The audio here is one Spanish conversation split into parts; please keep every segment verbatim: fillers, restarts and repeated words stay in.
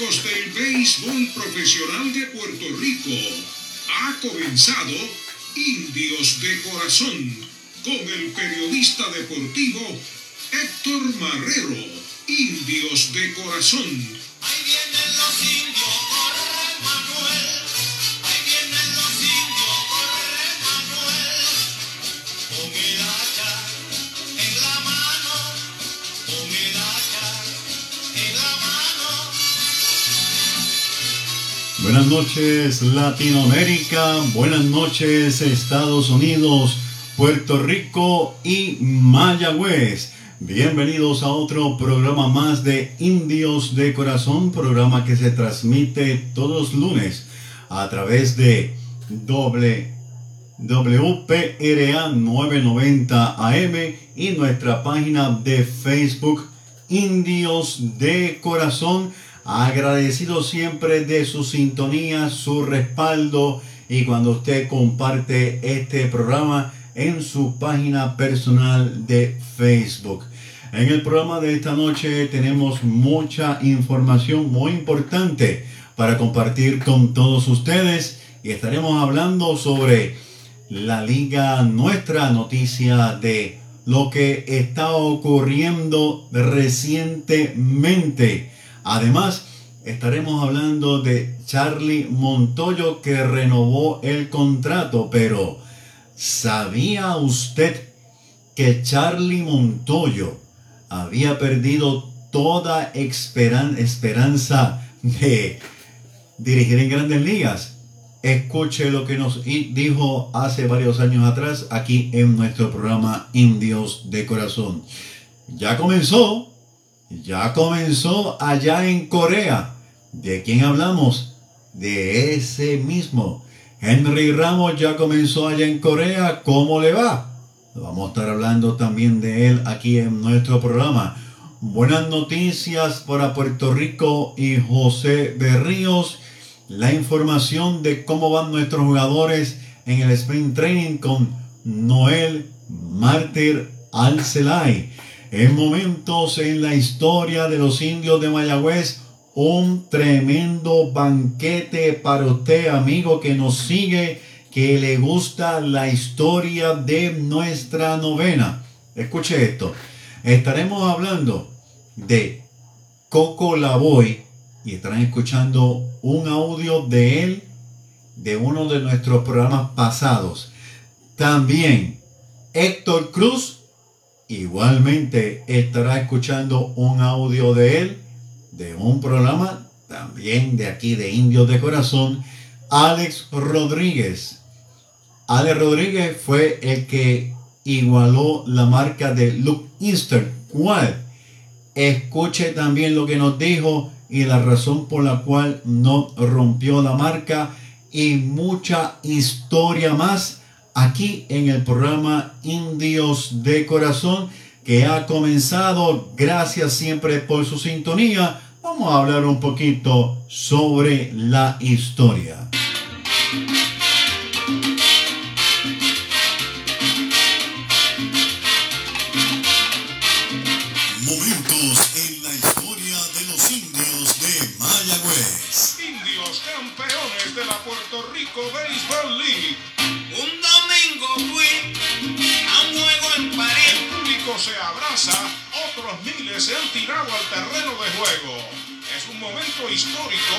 fanáticos del béisbol profesional de Puerto Rico, ha comenzado Indios de Corazón con el periodista deportivo Héctor Marrero. Indios de Corazón. Ahí vienen los indios, corre Manuel. Ahí vienen los indios, corre Manuel. Con el hacha en la mano, con el hacha en la mano. Buenas noches Latinoamérica, buenas noches Estados Unidos, Puerto Rico y Mayagüez. Bienvenidos a otro programa más de Indios de Corazón, programa que se transmite todos los lunes a través de W P R A novecientos noventa A M y nuestra página de Facebook Indios de Corazón. Agradecido siempre de su sintonía, su respaldo y cuando usted comparte este programa en su página personal de Facebook. En el programa de esta noche tenemos mucha información muy importante para compartir con todos ustedes y estaremos hablando sobre la liga, nuestra noticia de lo que está ocurriendo recientemente. Además, estaremos hablando de Charlie Montoyo que renovó el contrato, pero ¿sabía usted que Charlie Montoyo había perdido toda esperan- esperanza de dirigir en Grandes Ligas? Escuche lo que nos dijo hace varios años atrás aquí en nuestro programa Indios de Corazón. Ya comenzó, ya comenzó allá en Corea. ¿De quién hablamos? De ese mismo. Henry Ramos ya comenzó allá en Corea. ¿Cómo le va? Vamos a estar hablando también de él aquí en nuestro programa. Buenas noticias para Puerto Rico y José Berríos. La información de cómo van nuestros jugadores en el Spring Training con Noel Mártir Alcelay. En momentos en la historia de los Indios de Mayagüez, un tremendo banquete para usted, amigo que nos sigue, que le gusta la historia de nuestra novena. Escuche esto. Estaremos hablando de Coco Lavoy y estarán escuchando un audio de él de uno de nuestros programas pasados. También Héctor Cruz igualmente estará escuchando un audio de él de un programa también de aquí de Indios de Corazón. Alex Rodríguez. Alex Rodríguez fue el que igualó la marca de Luke Easter. ¿Cuál? Escuche también lo que nos dijo y la razón por la cual no rompió la marca y mucha historia más aquí en el programa Indios de Corazón que ha comenzado. Gracias siempre por su sintonía. Vamos a hablar un poquito sobre la historia. Momentos en la historia de los Indios de Mayagüez. Indios campeones de la Puerto Rico Baseball League. Un domingo fui a un juego en París. El público se abraza, otros miles se han tirado al terreno de juego. Es un momento histórico.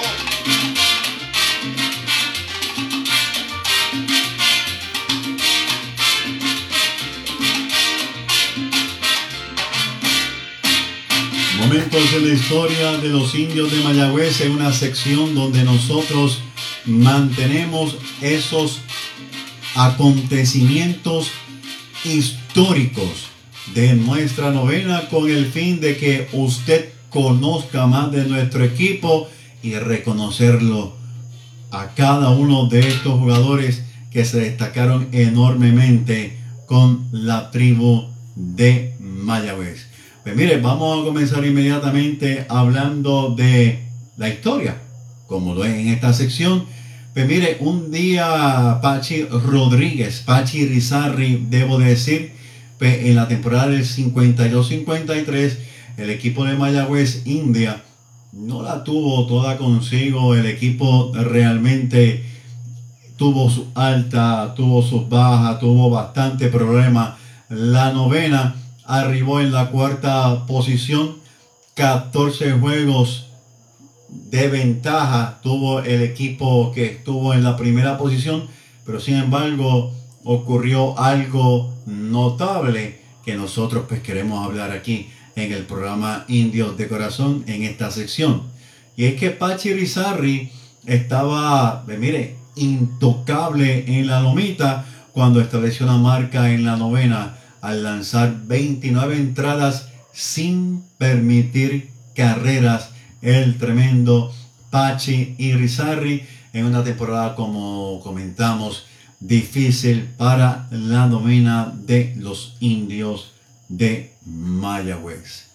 Momentos en la historia de los Indios de Mayagüez, en una sección donde nosotros mantenemos esos acontecimientos históricos de nuestra novena con el fin de que usted conozca más de nuestro equipo y reconocerlo a cada uno de estos jugadores que se destacaron enormemente con la tribu de Mayagüez. Pues mire, vamos a comenzar inmediatamente hablando de la historia, como lo es en esta sección. Pues mire, un día Pachi Rodríguez, Pachi Rizarri, debo decir, pues en la temporada del cincuenta y dos cincuenta y tres, el equipo de Mayagüez India no la tuvo toda consigo. El equipo realmente tuvo su alta, tuvo sus bajas, tuvo bastante problema. La novena arribó en la cuarta posición, catorce juegos de ventaja tuvo el equipo que estuvo en la primera posición, pero sin embargo ocurrió algo notable que nosotros pues queremos hablar aquí en el programa Indios de Corazón en esta sección, y es que Pachi Irizarry estaba, eh, mire, intocable en la lomita cuando estableció una marca en la novena al lanzar veintinueve entradas sin permitir carreras. El tremendo Pachi Irizarry en una temporada, como comentamos, difícil para la novena de los Indios de Mayagüez.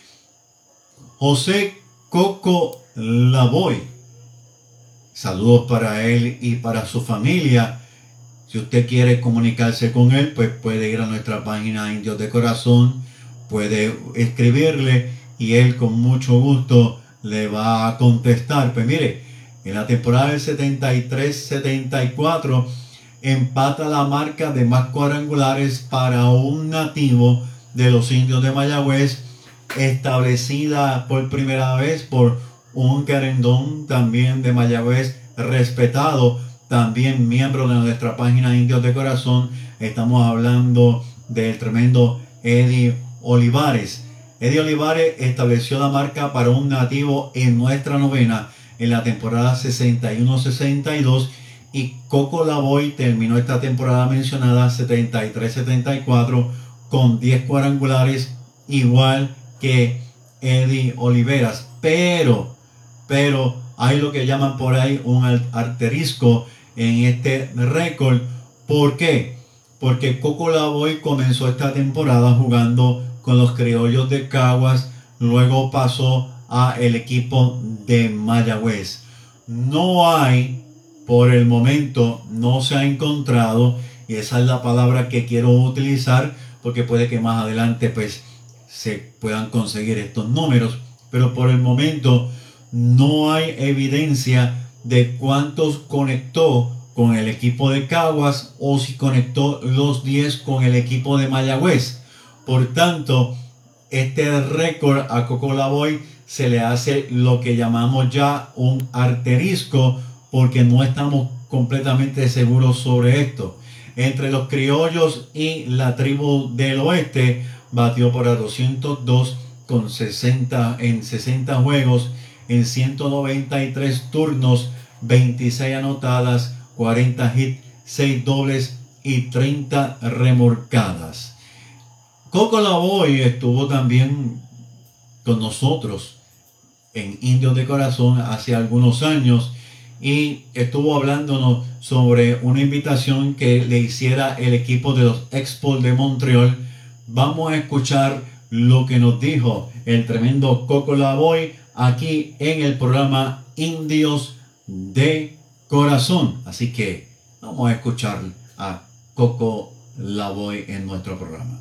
José Coco Lavoy, saludos para él y para su familia. Si usted quiere comunicarse con él, pues puede ir a nuestra página Indios de Corazón, puede escribirle y él con mucho gusto le va a contestar. Pues mire, en la temporada del setenta y tres setenta y cuatro empata la marca de más cuadrangulares para un nativo de los Indios de Mayagüez, establecida por primera vez por un querendón también de Mayagüez, respetado, también miembro de nuestra página Indios de Corazón. Estamos hablando del tremendo Eddie Olivares. Eddie Olivares estableció la marca para un nativo en nuestra novena en la temporada sesenta y uno sesenta y dos, y Coco Lavoy terminó esta temporada mencionada setenta y tres setenta y cuatro con diez cuadrangulares, igual que Eddie Olivares, pero pero hay lo que llaman por ahí un asterisco en este récord. ¿Por qué? Porque Coco Lavoy comenzó esta temporada jugando con los Criollos de Caguas, luego pasó a el equipo de Mayagüez. No hay, por el momento, no se ha encontrado, y esa es la palabra que quiero utilizar, porque puede que más adelante pues se puedan conseguir estos números, pero por el momento no hay evidencia de cuántos conectó con el equipo de Caguas o si conectó los diez con el equipo de Mayagüez. Por tanto, este récord a Coco Lavoy se le hace lo que llamamos ya un asterisco, porque no estamos completamente seguros sobre esto. Entre los Criollos y la tribu del oeste, batió para doscientos dos con sesenta en sesenta juegos, en ciento noventa y tres turnos, veintiséis anotadas, cuarenta hits, seis dobles y treinta remolcadas. Coco Lavoy estuvo también con nosotros en Indios de Corazón hace algunos años y estuvo hablándonos sobre una invitación que le hiciera el equipo de los Expos de Montreal. Vamos a escuchar lo que nos dijo el tremendo Coco Lavoy aquí en el programa Indios de Corazón. Así que vamos a escuchar a Coco Lavoy en nuestro programa.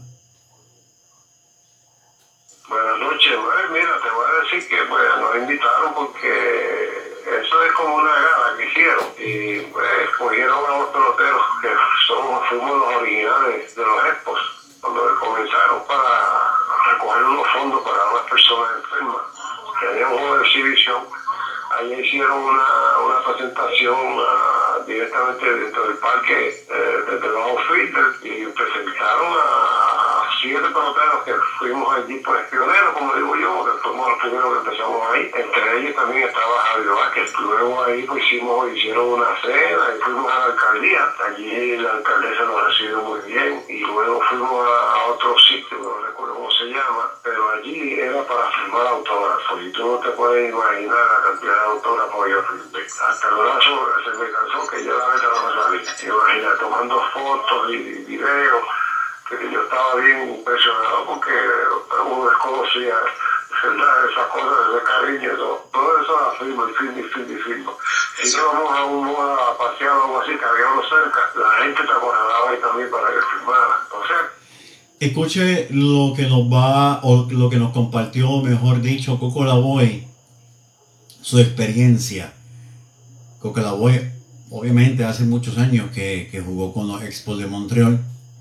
Buenas noches, pues, mira, te voy a decir que pues, nos invitaron porque eso es como una gala que hicieron y pues escogieron a los peloteros que somos, fuimos los originales de los Expos cuando comenzaron para recoger unos fondos para unas personas enfermas. Tenían un juego de exhibición, allí hicieron una, una presentación uh, directamente dentro del parque, eh, desde los outfielders, y presentaron a siete peloteros que fuimos allí pues pioneros, como digo yo, que fuimos los primeros que empezamos ahí. Entre ellos también estaba Javier Vázquez. Luego ahí pues hicimos, hicieron una cena y fuimos a la alcaldía. Allí la alcaldesa nos recibió muy bien y luego fuimos a otro sitio, no recuerdo cómo se llama, pero allí era para firmar autógrafos y tú no te puedes imaginar la cantidad de autógrafos que yo firmé. Hasta el brazo se me cansó que yo la neta no me salí. Imagina, tomando fotos y videos, que yo estaba bien impresionado porque uno desconocía, ¿verdad? Esas cosas, ese cariño, todo, todo eso la firma, y firma, y firma, y firma. Si íbamos a un modo a pasear o algo así, que habíamos cerca, la gente te acordaba ahí también para que firmara. Entonces, escuche lo que nos va, o lo que nos compartió, mejor dicho, Coco Lavoy su experiencia. Coco Lavoe, obviamente hace muchos años que, que jugó con los Expos de Montreal,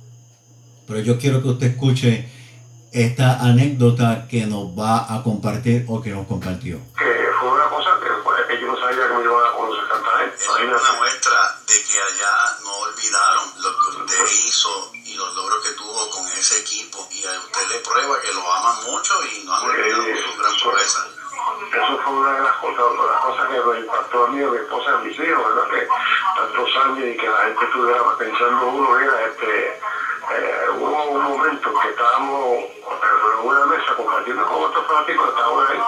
pero yo quiero que usted escuche esta anécdota que nos va a compartir o que nos compartió. Que fue una cosa que, pues, que yo no sabía que me iban a conocer tanta gente. Es una muestra de que allá no olvidaron lo que usted hizo y los logros que tuvo con ese equipo, y a usted le prueba que lo aman mucho y no han olvidado su gran proeza. Eso fue una de las cosas, una de las cosas que me impactó a mí, a mi esposa y a mis hijos, ¿verdad? Que tantos años y que la gente estuviera pensando uno, mira, este, eh, hubo un momento que estábamos en una mesa compartiendo con otros fanáticos que estaban ahí,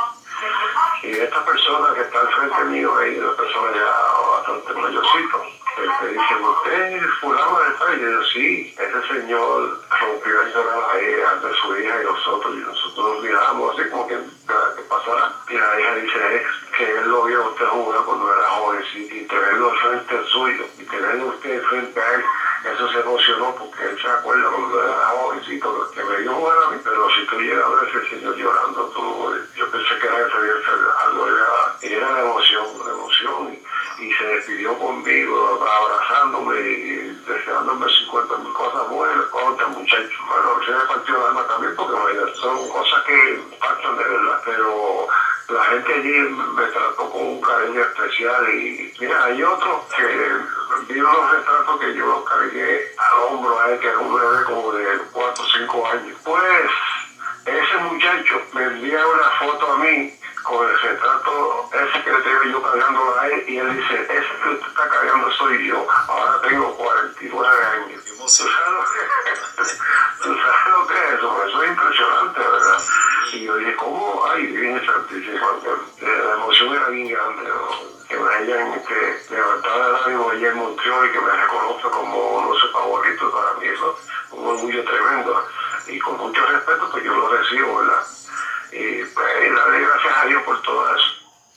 y esta persona que está al frente mío ahí, una persona ya bastante mayorcito, él te dice, ¿usted es fulano del país? Y yo, sí, ese señor rompió a llorar ahí ante su hija y nosotros, y nosotros nos miramos así como que, que pasara. Y la hija dice, es que él lo vio a usted jugar cuando era jovencito, y tenerlo al frente suyo, y tenerlo usted frente a él, eso se emocionó porque él se acuerda cuando era jovencito que me dio jugar a mí. Pero si tú llegas a ver ese señor llorando, tú, yo pensé que era algo de edad, y era la emoción, la emoción, y, y se despidió conmigo, abrazándome y deseándome cincuenta mil cosas buenas contra muchachos. Bueno, se me partió el alma también porque bueno, son cosas que impactan de verdad, pero la gente allí me trató con un cariño especial. Y mira, hay otros que vieron los retratos que yo los cargué al hombro a él, que era un bebé como de cuatro o cinco años. Pues ese muchacho me envía una foto a mí con el retrato ese que le tengo yo cargándolo a él, y él dice, ese que usted está cargando soy yo, ahora tengo cuarenta y nueve años. ¿Tú sabes lo que, ¿tú sabes lo que es eso? Eso es impresionante, ¿verdad? Y yo dije, ¿cómo? Ay, bien santísimo, la emoción era bien grande, ¿no? Que me hayan que levantar el ánimo allá en Montreal y que me reconozca como uno de sus favoritos, para mí eso es un orgullo tremendo, y con mucho respeto pues yo lo recibo, ¿verdad? Y pues darle gracias a Dios por todo eso.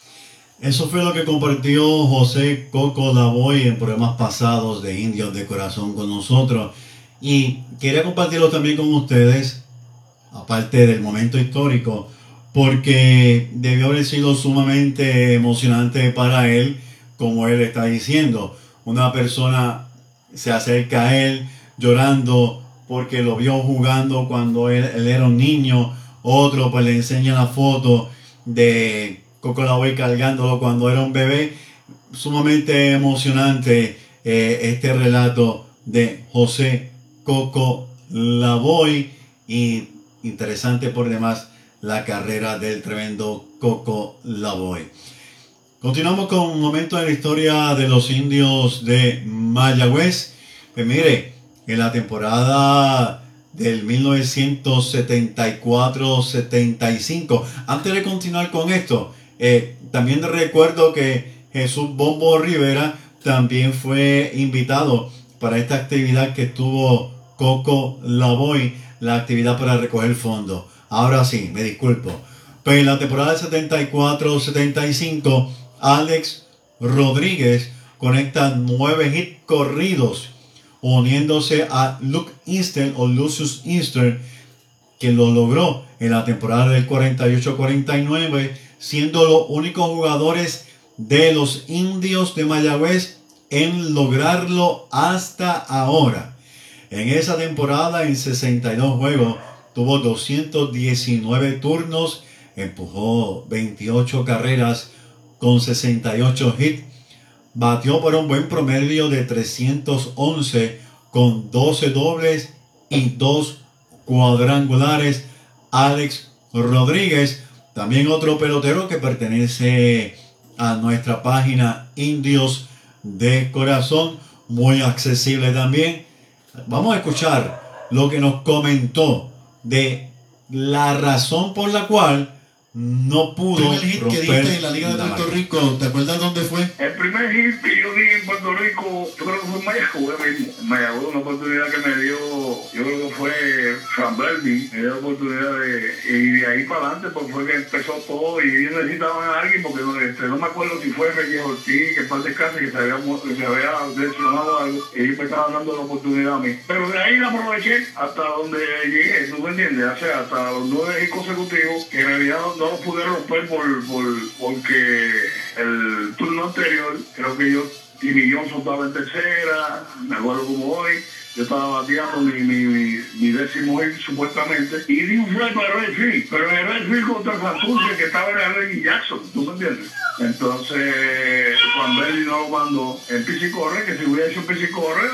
Eso fue lo que compartió José Coco Lavoe en programas pasados de Indios de Corazón con nosotros. Y quería compartirlo también con ustedes, aparte del momento histórico, porque debió haber sido sumamente emocionante para él, como él está diciendo. Una persona se acerca a él llorando porque lo vio jugando cuando él, él era un niño. Otro pues le enseña la foto de Coco Lavoe cargándolo cuando era un bebé. Sumamente emocionante eh, este relato de José Coco Lavoe, y interesante por demás la carrera del tremendo Coco Lavoe. Continuamos con un momento de la historia de los Indios de Mayagüez. Pues mire, en la temporada del mil novecientos setenta y cuatro setenta y cinco. Antes de continuar con esto, eh, también recuerdo que Jesús Bombo Rivera también fue invitado para esta actividad que tuvo Coco Lavoe, la actividad para recoger fondos. Ahora sí, me disculpo. Pues en la temporada del setenta y cuatro setenta y cinco, Alex Rodríguez conecta nueve hits corridos, uniéndose a Luke Easter o Lucius Easter, que lo logró en la temporada del cuarenta y ocho cuarenta y nueve, siendo los únicos jugadores de los Indios de Mayagüez en lograrlo hasta ahora. En esa temporada, en sesenta y dos juegos, tuvo doscientos diecinueve turnos, empujó veintiocho carreras con sesenta y ocho hits, batió por un buen promedio de trescientos once con doce dobles y dos cuadrangulares. Alex Rodríguez, también otro pelotero que pertenece a nuestra página Indios de Corazón, muy accesible también. Vamos a escuchar lo que nos comentó de la razón por la cual no pudo El hit que romper diste en la Liga de la Puerto marca. Rico, ¿te acuerdas dónde fue? El primer hit que yo di en Puerto Rico, yo creo que fue en Mayagüez mismo. En Mayagüez, una oportunidad que me dio, yo creo que fue Fran Berlin, me dio la oportunidad de, y de ahí para adelante, pues fue que empezó todo, y ellos necesitaban a alguien, porque no, este, no me acuerdo si fue Reyes Ortiz, que para descanse, que se había, que se había lesionado algo, y ellos me estaban dando la oportunidad a mí. Pero de ahí la aproveché hasta donde llegué, ¿tú me entiendes? O sea, hasta los nueve hits consecutivos, que en realidad no no lo pude romper por, por, porque el turno anterior, creo que yo, Timmy Johnson estaba en tercera, me acuerdo como hoy, yo estaba bateando mi, mi, mi, mi décimo hit supuestamente, y di un fly para Red Field, pero en el Red Field contra Santurce, que estaba en el Reggie Jackson, ¿tú me entiendes? Entonces, cuando él no lo mandó en Pisi Corre, que si hubiera hecho Pisi Corre,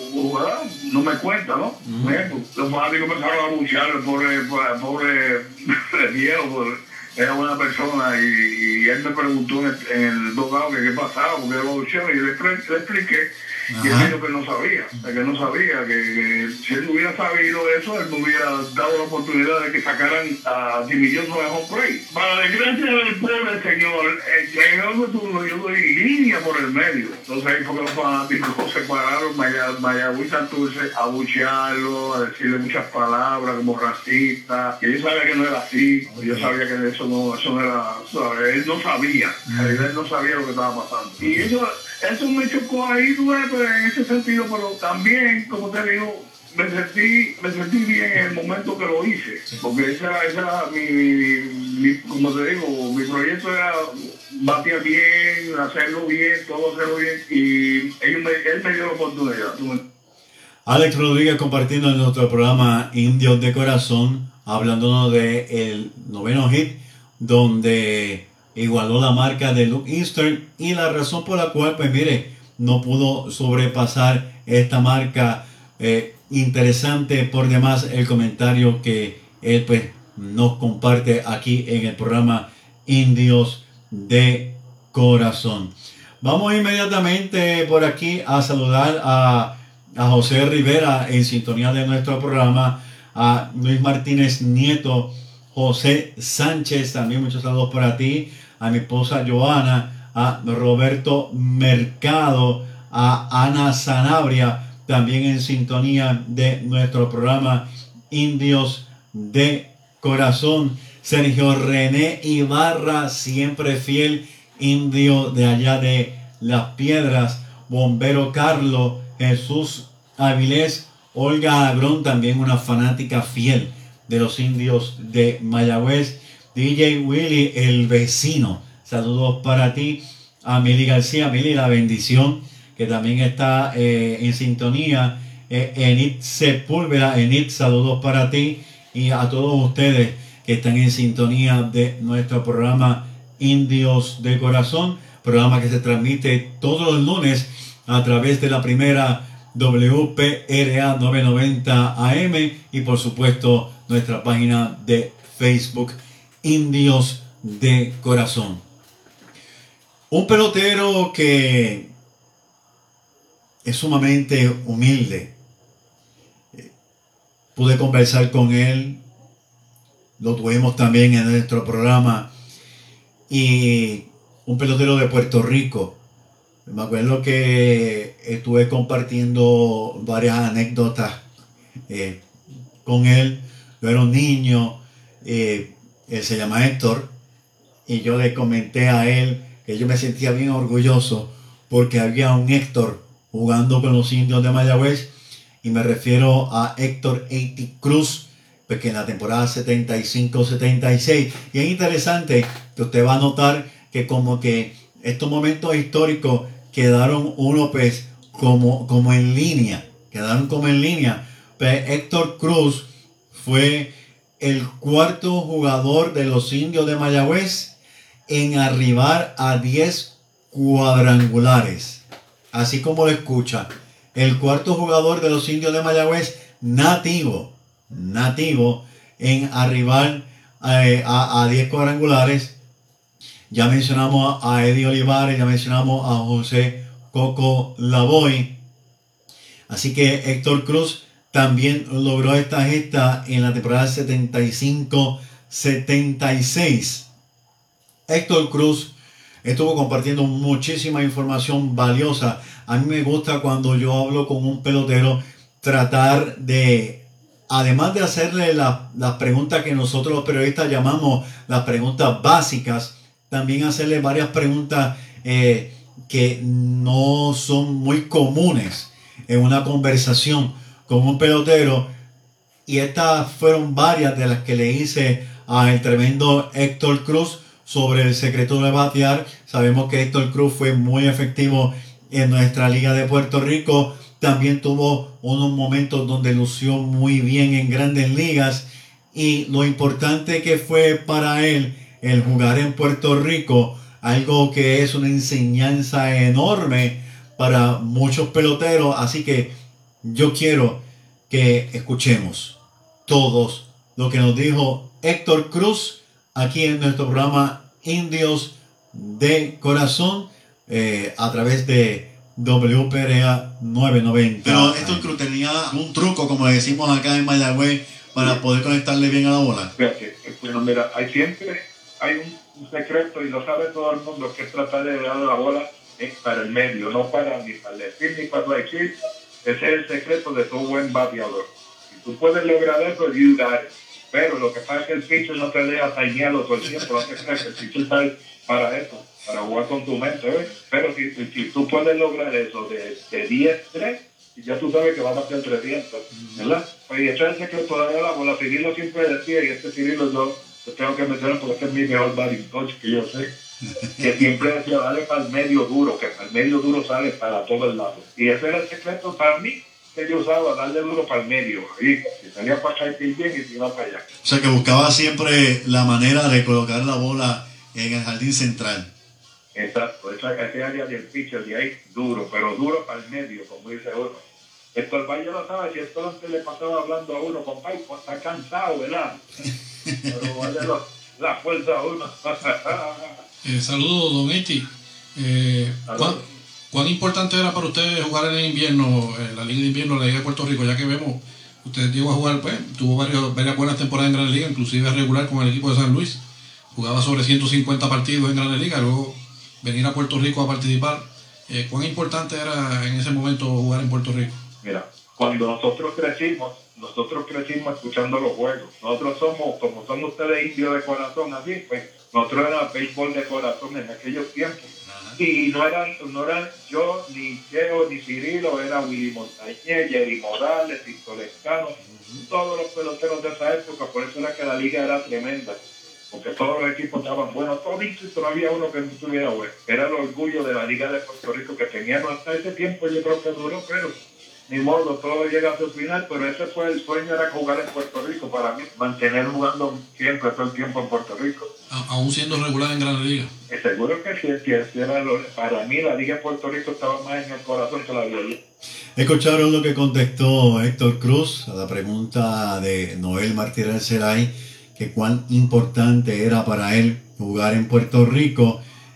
no me cuenta, ¿no? Uh-huh. Los fanáticos empezaron a buchear, el pobre, pobre, pobre viejo, pobre, era buena persona, y, y él me preguntó en el, en el dogado que qué pasaba, porque yo lo bucheaba, y yo le, le expliqué. Ajá. Y él dijo que no sabía, que no sabía, que, que si él no hubiera sabido eso, él no hubiera dado la oportunidad de que sacaran a Timmy Johnson de home play. Para la desgracia del pobre señor, en el otro turno yo doy línea por el medio. Entonces ahí fue que los fanáticos se pararon, Mayagüez y Santurce, a buchearlo, a decirle muchas palabras como racista. Y yo sabía que no era así, okay. Yo sabía que eso no, eso no era, ¿sabes? Él no sabía, mm. él no sabía lo que estaba pasando. Y eso... Eso me chocó ahí, tú ves, en ese sentido, pero también, como te digo, me sentí, me sentí bien en el momento que lo hice, porque esa era, esa era mi, mi, mi, como te digo, mi proyecto era batear bien, hacerlo bien, todo hacerlo bien, y ellos me, él me dio la oportunidad. Alex Rodríguez compartiendo en nuestro programa Indios de Corazón, hablándonos del noveno hit, donde igualó la marca de Luke Eastern, y la razón por la cual, pues mire, no pudo sobrepasar esta marca. Eh, interesante por demás el comentario que él pues nos comparte aquí en el programa Indios de Corazón. Vamos inmediatamente por aquí a saludar a, a José Rivera en sintonía de nuestro programa, a Luis Martínez Nieto, José Sánchez, también muchos saludos para ti, a mi esposa Joana, a Roberto Mercado, a Ana Sanabria, también en sintonía de nuestro programa Indios de Corazón. Sergio René Ibarra, siempre fiel indio de allá de Las Piedras. Bombero Carlos, Jesús Avilés, Olga Agrón, también una fanática fiel de los Indios de Mayagüez. D J Willy, el vecino, saludos para ti. A Mili García, Mili, la bendición, que también está eh, en sintonía. eh, Enid Sepúlveda, Enid, saludos para ti, y a todos ustedes que están en sintonía de nuestro programa Indios de Corazón, programa que se transmite todos los lunes a través de la primera W P R A novecientos noventa A M, y por supuesto nuestra página de Facebook Indios de Corazón. Un pelotero que es sumamente humilde. Pude conversar con él, lo tuvimos también en nuestro programa, y un pelotero de Puerto Rico. Me acuerdo que estuve compartiendo varias anécdotas eh, con él. Yo era un niño, eh, él se llama Héctor, y yo le comenté a él que yo me sentía bien orgulloso porque había un Héctor jugando con los Indios de Mayagüez, y me refiero a Héctor Eiti Cruz, porque en la temporada setenta y cinco setenta y seis, y es interesante que usted va a notar que como que estos momentos históricos quedaron uno pues como, como en línea, quedaron como en línea. Pues Héctor Cruz fue el cuarto jugador de los Indios de Mayagüez en arribar a diez cuadrangulares. Así como lo escucha, el cuarto jugador de los Indios de Mayagüez nativo, nativo en arribar eh, a, a diez cuadrangulares. Ya mencionamos a Eddie Olivares, ya mencionamos a José Coco Lavoy. Así que Héctor Cruz también logró esta gesta en la temporada setenta y cinco setenta y seis. Héctor Cruz estuvo compartiendo muchísima información valiosa. A mí me gusta cuando yo hablo con un pelotero, tratar de, además de hacerle las la preguntas que nosotros los periodistas llamamos las preguntas básicas, también hacerle varias preguntas eh, que no son muy comunes en una conversación con un pelotero. Y estas fueron varias de las que le hice al tremendo Héctor Cruz sobre el secreto de batear. Sabemos que Héctor Cruz fue muy efectivo en nuestra Liga de Puerto Rico. También tuvo unos momentos donde lució muy bien en Grandes Ligas. Y lo importante que fue para él el jugar en Puerto Rico, algo que es una enseñanza enorme para muchos peloteros. Así que yo quiero que escuchemos todos lo que nos dijo Héctor Cruz aquí en nuestro programa Indios de Corazón, eh, a través de W P R A novecientos noventa. Pero Héctor Cruz tenía un truco, como decimos acá en Mayagüez, para poder conectarle bien a la bola. Fíjate, bueno, mira, hay siempre hay un, un secreto y lo sabe todo el mundo, que es tratar de dar la bola eh, para el medio, no para ni para el decir ni para el decir. Ese es el secreto de todo buen bateador. Si tú puedes lograr eso, you got it. Pero lo que pasa es que el pitcher no te deja tañarlo todo el tiempo. No te crees que el pitcher está para eso, para jugar con tu mente, ¿ves? Pero si, si, si tú puedes lograr eso de, de diez tres, ya tú sabes que vas a hacer trescientos, ¿verdad? Pues y ese es el secreto de la bola. Cirilo siempre decía, y este Cirilo yo, yo tengo que meterlo porque este es mi mejor batting coach que yo sé, que siempre decía, dale para el medio duro, que para el medio duro sale para todo el lado. Y ese era el secreto para mí, que yo usaba, darle duro para el medio. Y si salía para acá y bien, y si no para allá. O sea que buscaba siempre la manera de colocar la bola en el jardín central. Exacto, esa, ese área del pitcher de ahí, duro, pero duro para el medio, como dice uno. Esto el Valle lo sabe, si esto antes le pasaba hablando a uno, compadre, pues está cansado, ¿verdad? Pero vaya lo, la fuerza a uno. eh, Saludos, don Eti. Eh, ¿cuán, ¿Cuán importante era para ustedes jugar en el invierno, en la Liga de Invierno, la Liga de Puerto Rico? Ya que vemos, usted llegó a jugar, pues, tuvo varios, varias buenas temporadas en Grandes Ligas, inclusive regular con el equipo de San Luis. Jugaba sobre ciento cincuenta partidos en Grandes Ligas, luego venir a Puerto Rico a participar. Eh, ¿Cuán importante era en ese momento jugar en Puerto Rico? Mira, cuando nosotros crecimos, nosotros crecimos escuchando los juegos. Nosotros somos, como son ustedes indios de corazón, así, pues, nosotros era béisbol de corazón en aquellos tiempos. Y no eran, no eran yo, ni Cheo, ni Cirilo, era Willy Montañez, Jerry Morales, Víctor Lescano, uh-huh. Todos los peloteros de esa época. Por eso era que la liga era tremenda, porque todos los equipos estaban buenos, toditos, y no había uno que no estuviera bueno. Era el orgullo de la Liga de Puerto Rico que teníamos hasta ese tiempo. Yo creo que duró, pero ni modo, todo llega a su final. Pero ese fue el sueño, era jugar en Puerto Rico para mí, mantener jugando siempre, todo el tiempo en Puerto Rico. A, aún siendo regular en Grandes Ligas. Seguro que sí, que era lo, para mí la Liga de Puerto Rico estaba más en el corazón que la Liga. Escucharon lo que contestó Héctor Cruz a la pregunta de Noel Martínez Arcelay, que cuán importante era para él jugar en Puerto Rico.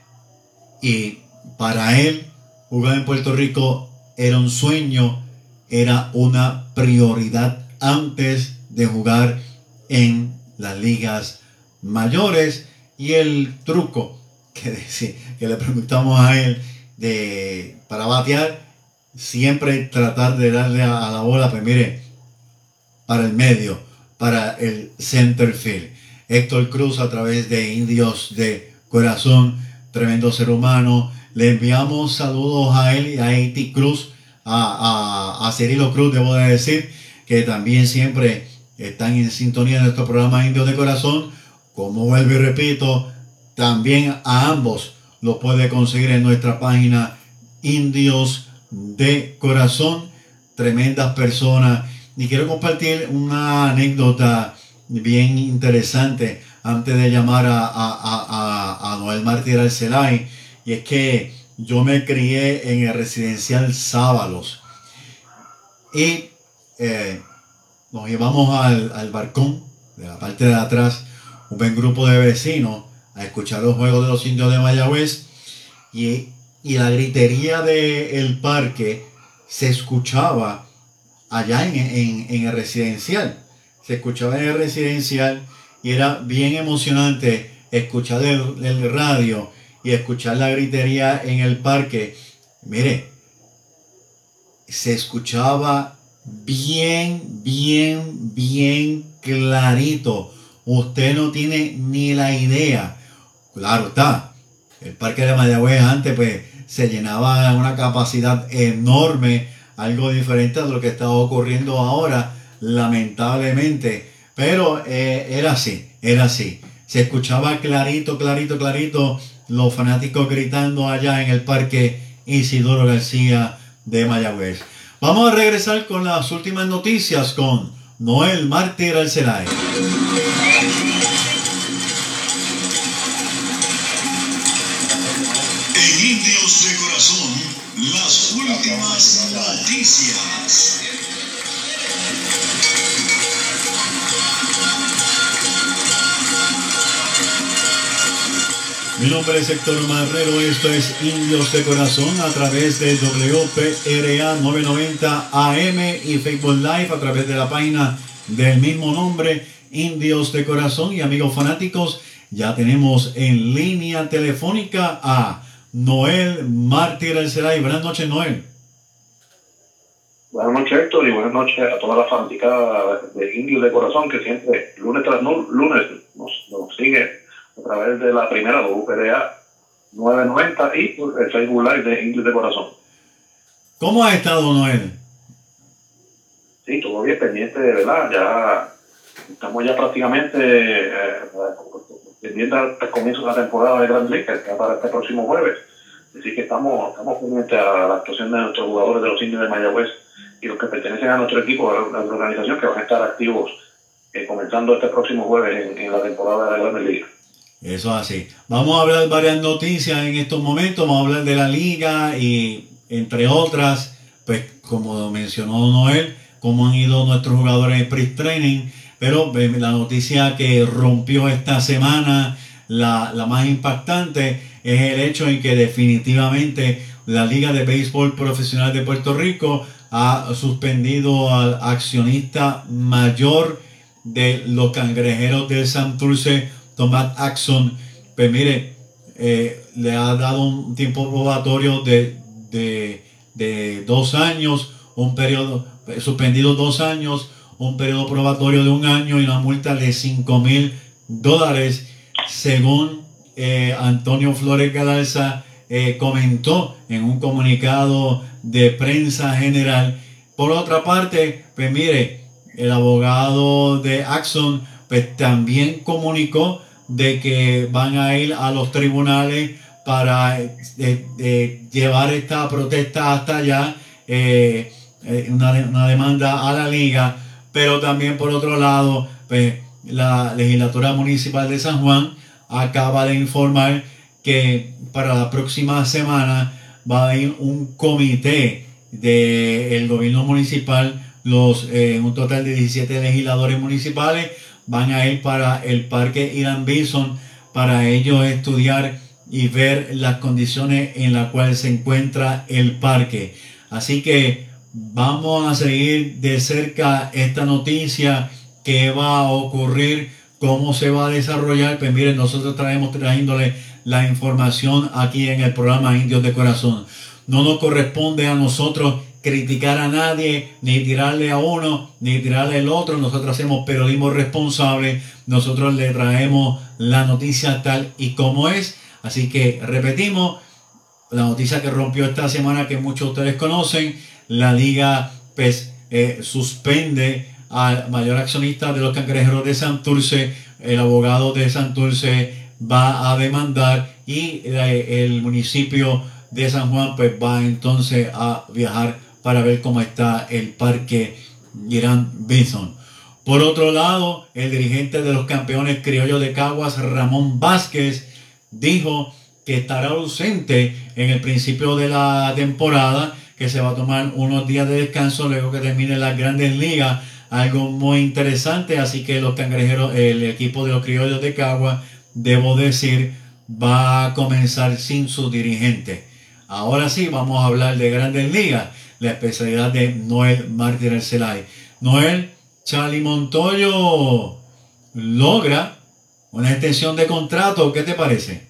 Y para él jugar en Puerto Rico era un sueño, era una prioridad antes de jugar en las ligas mayores. Y el truco que, decía, que le preguntamos a él de para batear, siempre tratar de darle a, a la bola, pues mire, para el medio, para el center field. Héctor Cruz, a través de Indios de Corazón, tremendo ser humano. Le enviamos saludos a él y a Eti Cruz, a, a, a Cirilo Cruz, debo de decir, que también siempre están en sintonía de nuestro programa Indios de Corazón. Como vuelvo y repito, también a ambos lo puede conseguir en nuestra página Indios de Corazón. Tremendas personas. Y quiero compartir una anécdota bien interesante antes de llamar a, a, a, a Noel Martínez Arcelay. Y es que yo me crié en el residencial Sábalos. Y eh, nos llevamos al, al balcón de la parte de atrás, un buen grupo de vecinos, a escuchar los juegos de los Indios de Mayagüez. Y, y la gritería del parque se escuchaba allá en, en, en el residencial. Se escuchaba en el residencial y era bien emocionante escuchar el, el radio y escuchar la gritería en el parque. Mire, se escuchaba bien, bien, bien clarito. Usted no tiene ni la idea. Claro está, el parque de Mayagüez antes pues se llenaba a una capacidad enorme, algo diferente a lo que está ocurriendo ahora, lamentablemente. Pero eh, era así, era así. Se escuchaba clarito, clarito, clarito los fanáticos gritando allá en el Parque Isidoro García de Mayagüez. Vamos a regresar con las últimas noticias con Noel Mártir Arcelay. En Indios de Corazón, las últimas noticias. Mi nombre es Héctor Marrero, esto es Indios de Corazón a través de W P R A novecientos noventa A M y Facebook Live a través de la página del mismo nombre, Indios de Corazón. Y amigos fanáticos, ya tenemos en línea telefónica a Noel Mártir Arcelay. Buenas noches, Noel. Buenas noches, Héctor, y buenas noches a toda la fanaticada de Indios de Corazón que siempre, lunes tras lunes, nos, nos sigue a través de la primera W P R A novecientos noventa y el Facebook Live de Indios de Corazón. ¿Cómo ha estado, Noel? Sí, todo bien, pendiente, de verdad. Ya estamos ya prácticamente eh, pendientes al comienzo de la temporada de Grand League, que está para este próximo jueves. Así que estamos, estamos pendientes a la actuación de nuestros jugadores de los Indios de Mayagüez y los que pertenecen a nuestro equipo, a la organización, que van a estar activos eh, comenzando este próximo jueves en, en la temporada de la Grand League. Eso es así. Vamos a hablar varias noticias en estos momentos. Vamos a hablar de la liga y entre otras, pues como mencionó Noel, cómo han ido nuestros jugadores en pre-training. Pero eh, la noticia que rompió esta semana, la, la más impactante, es el hecho en que definitivamente la Liga de Béisbol Profesional de Puerto Rico ha suspendido al accionista mayor de los Cangrejeros del Santurce, Tomás Axon. Pues mire, eh, le ha dado un tiempo probatorio de, de, de dos años, un periodo suspendido dos años, un periodo probatorio de un año y una multa de cinco mil dólares, según eh, Antonio Flores Galarza eh, comentó en un comunicado de prensa general. Por otra parte, pues mire, el abogado de Axon pues también comunicó de que van a ir a los tribunales para eh, eh, llevar esta protesta hasta allá, eh, eh, una, una demanda a la liga. Pero también por otro lado, pues, la legislatura municipal de San Juan acaba de informar que para la próxima semana va a ir un comité del gobierno municipal, los eh, un total de diecisiete legisladores municipales van a ir para el Parque Irán Bison para ellos estudiar y ver las condiciones en las cuales se encuentra el parque. Así que vamos a seguir de cerca esta noticia, qué va a ocurrir, cómo se va a desarrollar. Pues miren, nosotros traemos trayéndole la información aquí en el programa Indios de Corazón. No nos corresponde a nosotros criticar a nadie, ni tirarle a uno, ni tirarle al otro. Nosotros hacemos periodismo responsable. Nosotros le traemos la noticia tal y como es. Así que repetimos, la noticia que rompió esta semana, que muchos de ustedes conocen, la liga pues eh, suspende al mayor accionista de los Cangrejeros de Santurce. El abogado de Santurce va a demandar y eh, el municipio de San Juan pues va entonces a viajar para ver cómo está el Parque Irán Bison. Por otro lado, el dirigente de los Campeones Criollos de Caguas, Ramón Vázquez, dijo que estará ausente en el principio de la temporada, que se va a tomar unos días de descanso luego que termine las Grandes Ligas, algo muy interesante. Así que los Cangrejeros, el equipo de los Criollos de Caguas, debo decir, va a comenzar sin su dirigente. Ahora sí, vamos a hablar de Grandes Ligas, la especialidad de Noel Mártir Arcelay. Noel, Charlie Montoyo logra una extensión de contrato. ¿Qué te parece?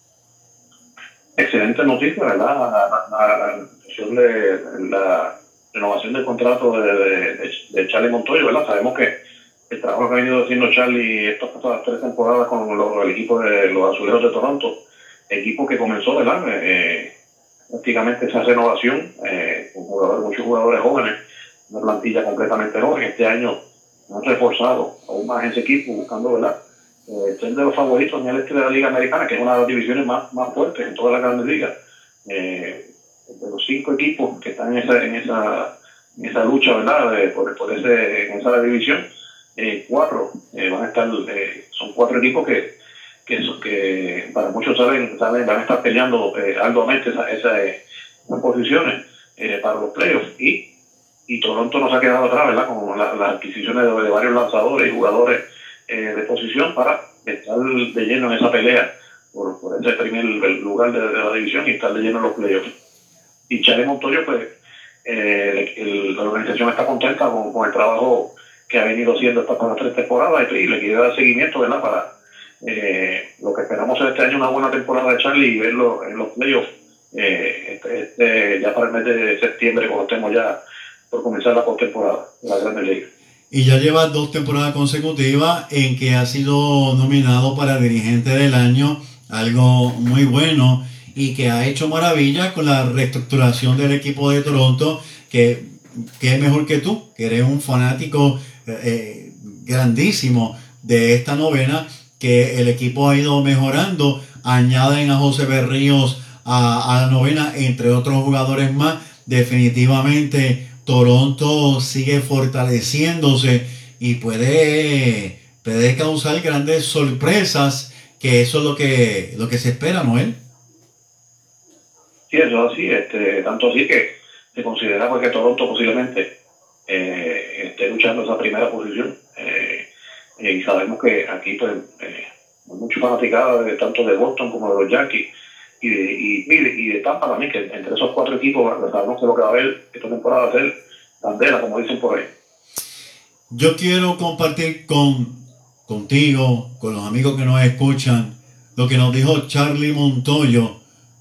Excelente noticia, ¿verdad? La, la, la, la, de, la renovación del contrato de, de, de, de Charlie Montoyo, ¿verdad? Sabemos que el trabajo que ha venido haciendo Charlie estas pasadas tres temporadas con los, el equipo de los Azuleros de Toronto, equipo que comenzó, ¿verdad? Eh, prácticamente esa renovación eh, con jugadores, muchos jugadores jóvenes, una plantilla completamente joven. Este año han reforzado aún más ese equipo, buscando, ¿verdad?, eh, ser de los favoritos en el este de la Liga Americana, que es una de las divisiones más, más fuertes en todas las grandes ligas. Eh, de los cinco equipos que están en esa, en esa, en esa lucha, ¿verdad? De, por, por ese, en esa división, eh, cuatro eh, van a estar, eh, son cuatro equipos que, que, que para muchos saben, saben van a estar peleando eh, arduamente esas esa, esa posiciones eh, para los playoffs, y, y Toronto nos ha quedado atrás, ¿verdad? Con la, las adquisiciones de, de varios lanzadores y jugadores eh, de posición para estar de lleno en esa pelea por, por ese primer lugar de, de la división y estar de lleno en los playoffs. Y Charlie Montoyo, pues, eh, el, la organización está contenta con, con el trabajo que ha venido haciendo estas tres temporadas y, y le quiere dar seguimiento, ¿verdad? Para eh, lo que esperamos es este año una buena temporada de Charlie y verlo en los playoffs eh, este, este, ya para el mes de septiembre, cuando estemos ya por comenzar la postemporada de la Grandes Ligas. Y ya lleva dos temporadas consecutivas en que ha sido nominado para dirigente del año, algo muy bueno, y que ha hecho maravillas con la reestructuración del equipo de Toronto, que, que es mejor que tú, que eres un fanático eh, grandísimo de esta novena, que el equipo ha ido mejorando. Añaden a José Berríos a, a la novena, entre otros jugadores más. Definitivamente Toronto sigue fortaleciéndose y puede, puede causar grandes sorpresas, que eso es lo que, lo que se espera, Noel. Sí, eso es así, este, tanto así que se considera pues, que Toronto posiblemente eh, esté luchando esa primera posición. Eh, y sabemos que aquí pues eh, hay mucha fanaticada de, tanto de Boston como de los Yankees y de, y, y de, y de Tampa también, que entre esos cuatro equipos sabemos que lo que va a haber esta temporada va a ser candela, como dicen por ahí. Yo quiero compartir con contigo, con los amigos que nos escuchan, lo que nos dijo Charlie Montoyo,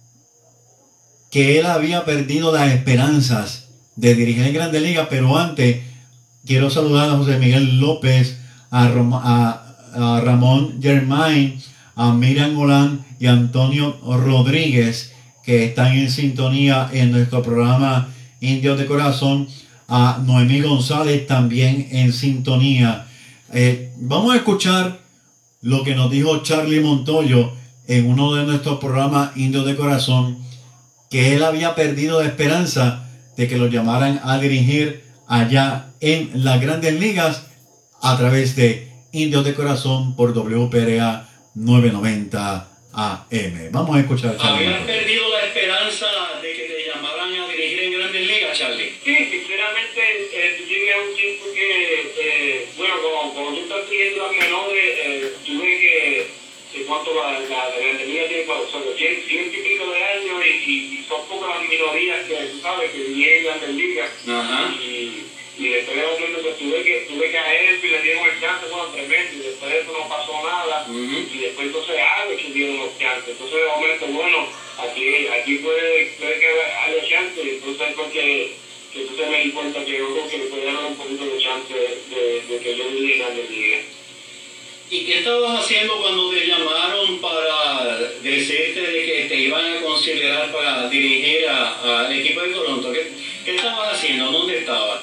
que él había perdido las esperanzas de dirigir en Grandes Ligas, pero antes quiero saludar a José Miguel López, a, Rom, a, a Ramón Germain, a Miriam Golán y a Antonio Rodríguez, que están en sintonía en nuestro programa Indios de Corazón, a Noemí González también en sintonía. Eh, vamos a escuchar lo que nos dijo Charlie Montoyo en uno de nuestros programas Indios de Corazón, que él había perdido la esperanza de que lo llamaran a dirigir allá en las Grandes Ligas a través de Indios de Corazón por W P R A novecientos noventa A M. Vamos a escuchar a Charlie. ¿Habías perdido la esperanza de que te llamaran a dirigir en Grandes Ligas, Charlie? Sí, sinceramente, eh, tú llegué a un tiempo que, eh, bueno, como, como tú estás pidiendo las menores, eh, tuve que, de cuánto la, la, la Grandes Ligas tiene, sobre cien, ciento y pico de años, y, y, y son pocas las minorías que, tú sabes, que vienen en Grandes Ligas. Ajá. Y, y después de momento pues tuve que tuve que a él y le dieron el chance, bueno, tremendo, y después de eso no pasó nada. Uh-huh. Y después entonces a Alex le dieron los chances. Entonces de momento, bueno, aquí aquí puede, puede que haya chance, y entonces porque que entonces me di cuenta que yo creo que le puede dar un poquito de chance de, de, de que yo viniera en la liga. ¿Y qué estabas haciendo cuando te llamaron para decirte de que te iban a considerar para dirigir al equipo de Toronto? ¿Qué, qué estabas haciendo? ¿Dónde estabas?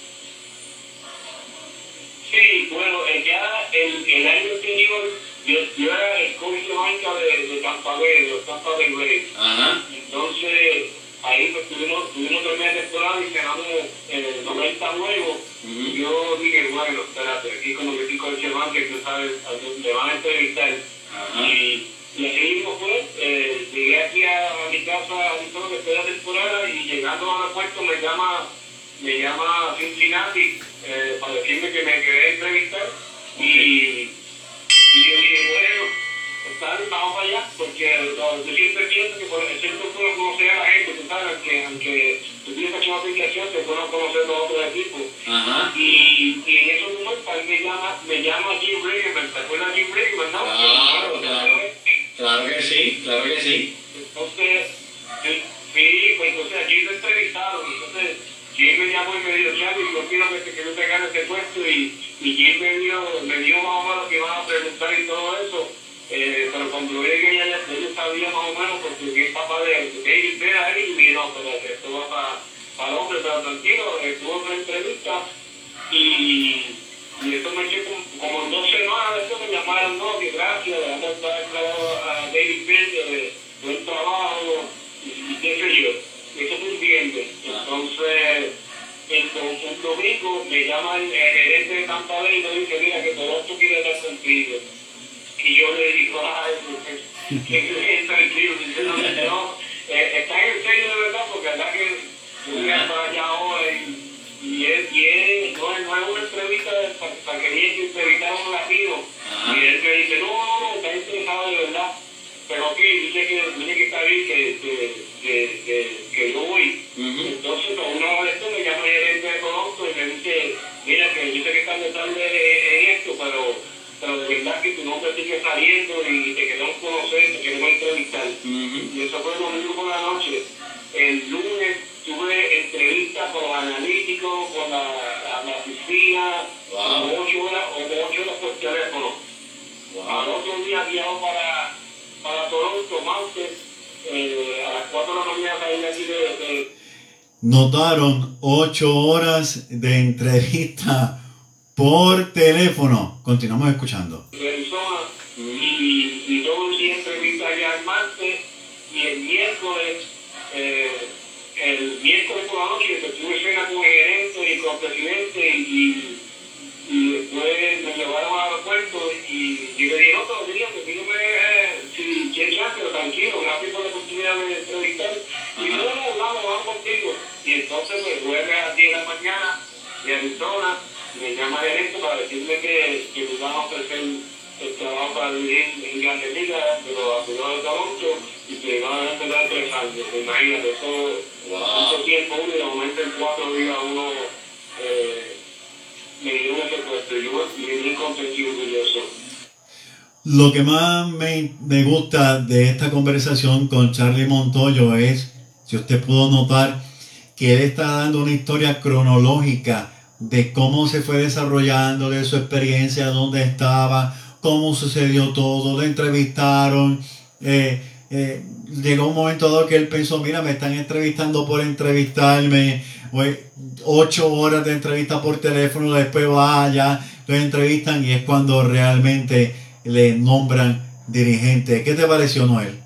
Sí, bueno, eh, ya el, el año anterior yo, yo era el coach de banca de, de Tampa Bay, de los Tampa Bay Rays. Ajá. Entonces, ahí pues, tuvimos, tuvimos primera temporada y ganamos eh, noventa juegos. Uh-huh. Y yo dije, bueno, espérate, aquí como que estoy coach de banca, que tú sabes, te van a entrevistar. Uh-huh. Y, y así mismo fue, eh, llegué aquí a, a mi casa a mi zona después de la temporada, y llegando al aeropuerto me llama, me llama Cincinnati. Eh, para decirme que me quedé a entrevistar, y, y yo dije, bueno, está bien, vamos para allá, porque no, yo siempre pienso que por el centro puedo conocer a la gente, tú sabes, aunque, aunque tú tienes una aplicación, te pueden conocer los otros equipos. Ajá. Y, y en esos momentos a mí me llama, me llama Jim Riggman, ¿te acuerdas de Jim Riggman, no? Claro, claro, claro que sí, claro que sí. Entonces, sí, pues entonces allí lo entrevistaron, entonces Jim me llamó y me dijo, Charlie, yo quiero que, que no te ganes este puesto, y, y Jim me dio, me dio más o menos lo que iban a preguntar y todo eso, eh, pero cuando yo llegué ya, yo sabía más o menos, porque mi papá de David Vera ahí, y me dijo, no, pero esto va para, para el hombre, pero tranquilo, eh, tuve una entrevista, y, Y eso me eché como, como en dos semanas después me llamaron, no, que gracias, le han dado a David Bender de buen trabajo, y, y qué sé yo. Eso fue un viernes. Entonces, el, el domingo me llama el, el gerente de Tampa Bay y me dice, mira, que Toronto quiere estar contigo. Y yo le digo, ay, que es tranquilo. Dice, no, no, eh, está en serio de verdad, porque la verdad que voy a para allá ahora y Y es, y es, no, no es una entrevista para, para que viene que entrevistar a un latino. Y él me dice, no, no, no, está interesado de verdad. Pero aquí dice que tiene que estar bien, que, que, que, que, que yo voy. Uh-huh. Entonces, con uno de estos me llama el gerente de Toronto y me dice, mira, que yo sé que están detrás de en esto, pero, pero de verdad que tu nombre sigue saliendo y te queremos conocer, te queremos entrevistar. Uh-huh. Y eso fue el domingo por la noche. El lunes tuve entrevistas con los analíticos, con la, la, la oficina, wow. como ocho horas, como ocho horas por teléfono. Wow. Al otro día viajó para, para Toronto, martes, eh, a las cuatro de la mañana salí de aquí de, de... Notaron ocho horas de entrevista por teléfono. Continuamos escuchando. De Arizona, y, y todo el día entrevista allá el martes, y el miércoles, eh, el miércoles por la noche tuve cena con el gerente y con el presidente y, y después me llevaron al aeropuerto y yo le dije, no, pero digo, que dígame eh, si quieres ya, pero tranquilo, gracias por la oportunidad de entrevistar. Y yo no hablamos, vamos contigo. Y entonces me vuelve a las diez de la mañana de Arizona, me llama el gerente para decirme que, que me van a ofrecer el trabajo para vivir en Grandes Ligas, pero a cuidado de Toronto, y que van a empezar tres años. Imagínate, eso, wow. mucho tiempo, uno, y de momento en cuatro días uno eh, me dio ese puesto, y yo me di contento y orgulloso. Lo que más me, me gusta de esta conversación con Charlie Montoyo es, si usted pudo notar, que él está dando una historia cronológica de cómo se fue desarrollando, de su experiencia, dónde estaba, cómo sucedió todo, le entrevistaron, eh, eh, llegó un momento dado que él pensó, mira, me están entrevistando por entrevistarme, ocho horas de entrevista por teléfono, después vaya, lo entrevistan y es cuando realmente le nombran dirigente. ¿Qué te pareció, Noel?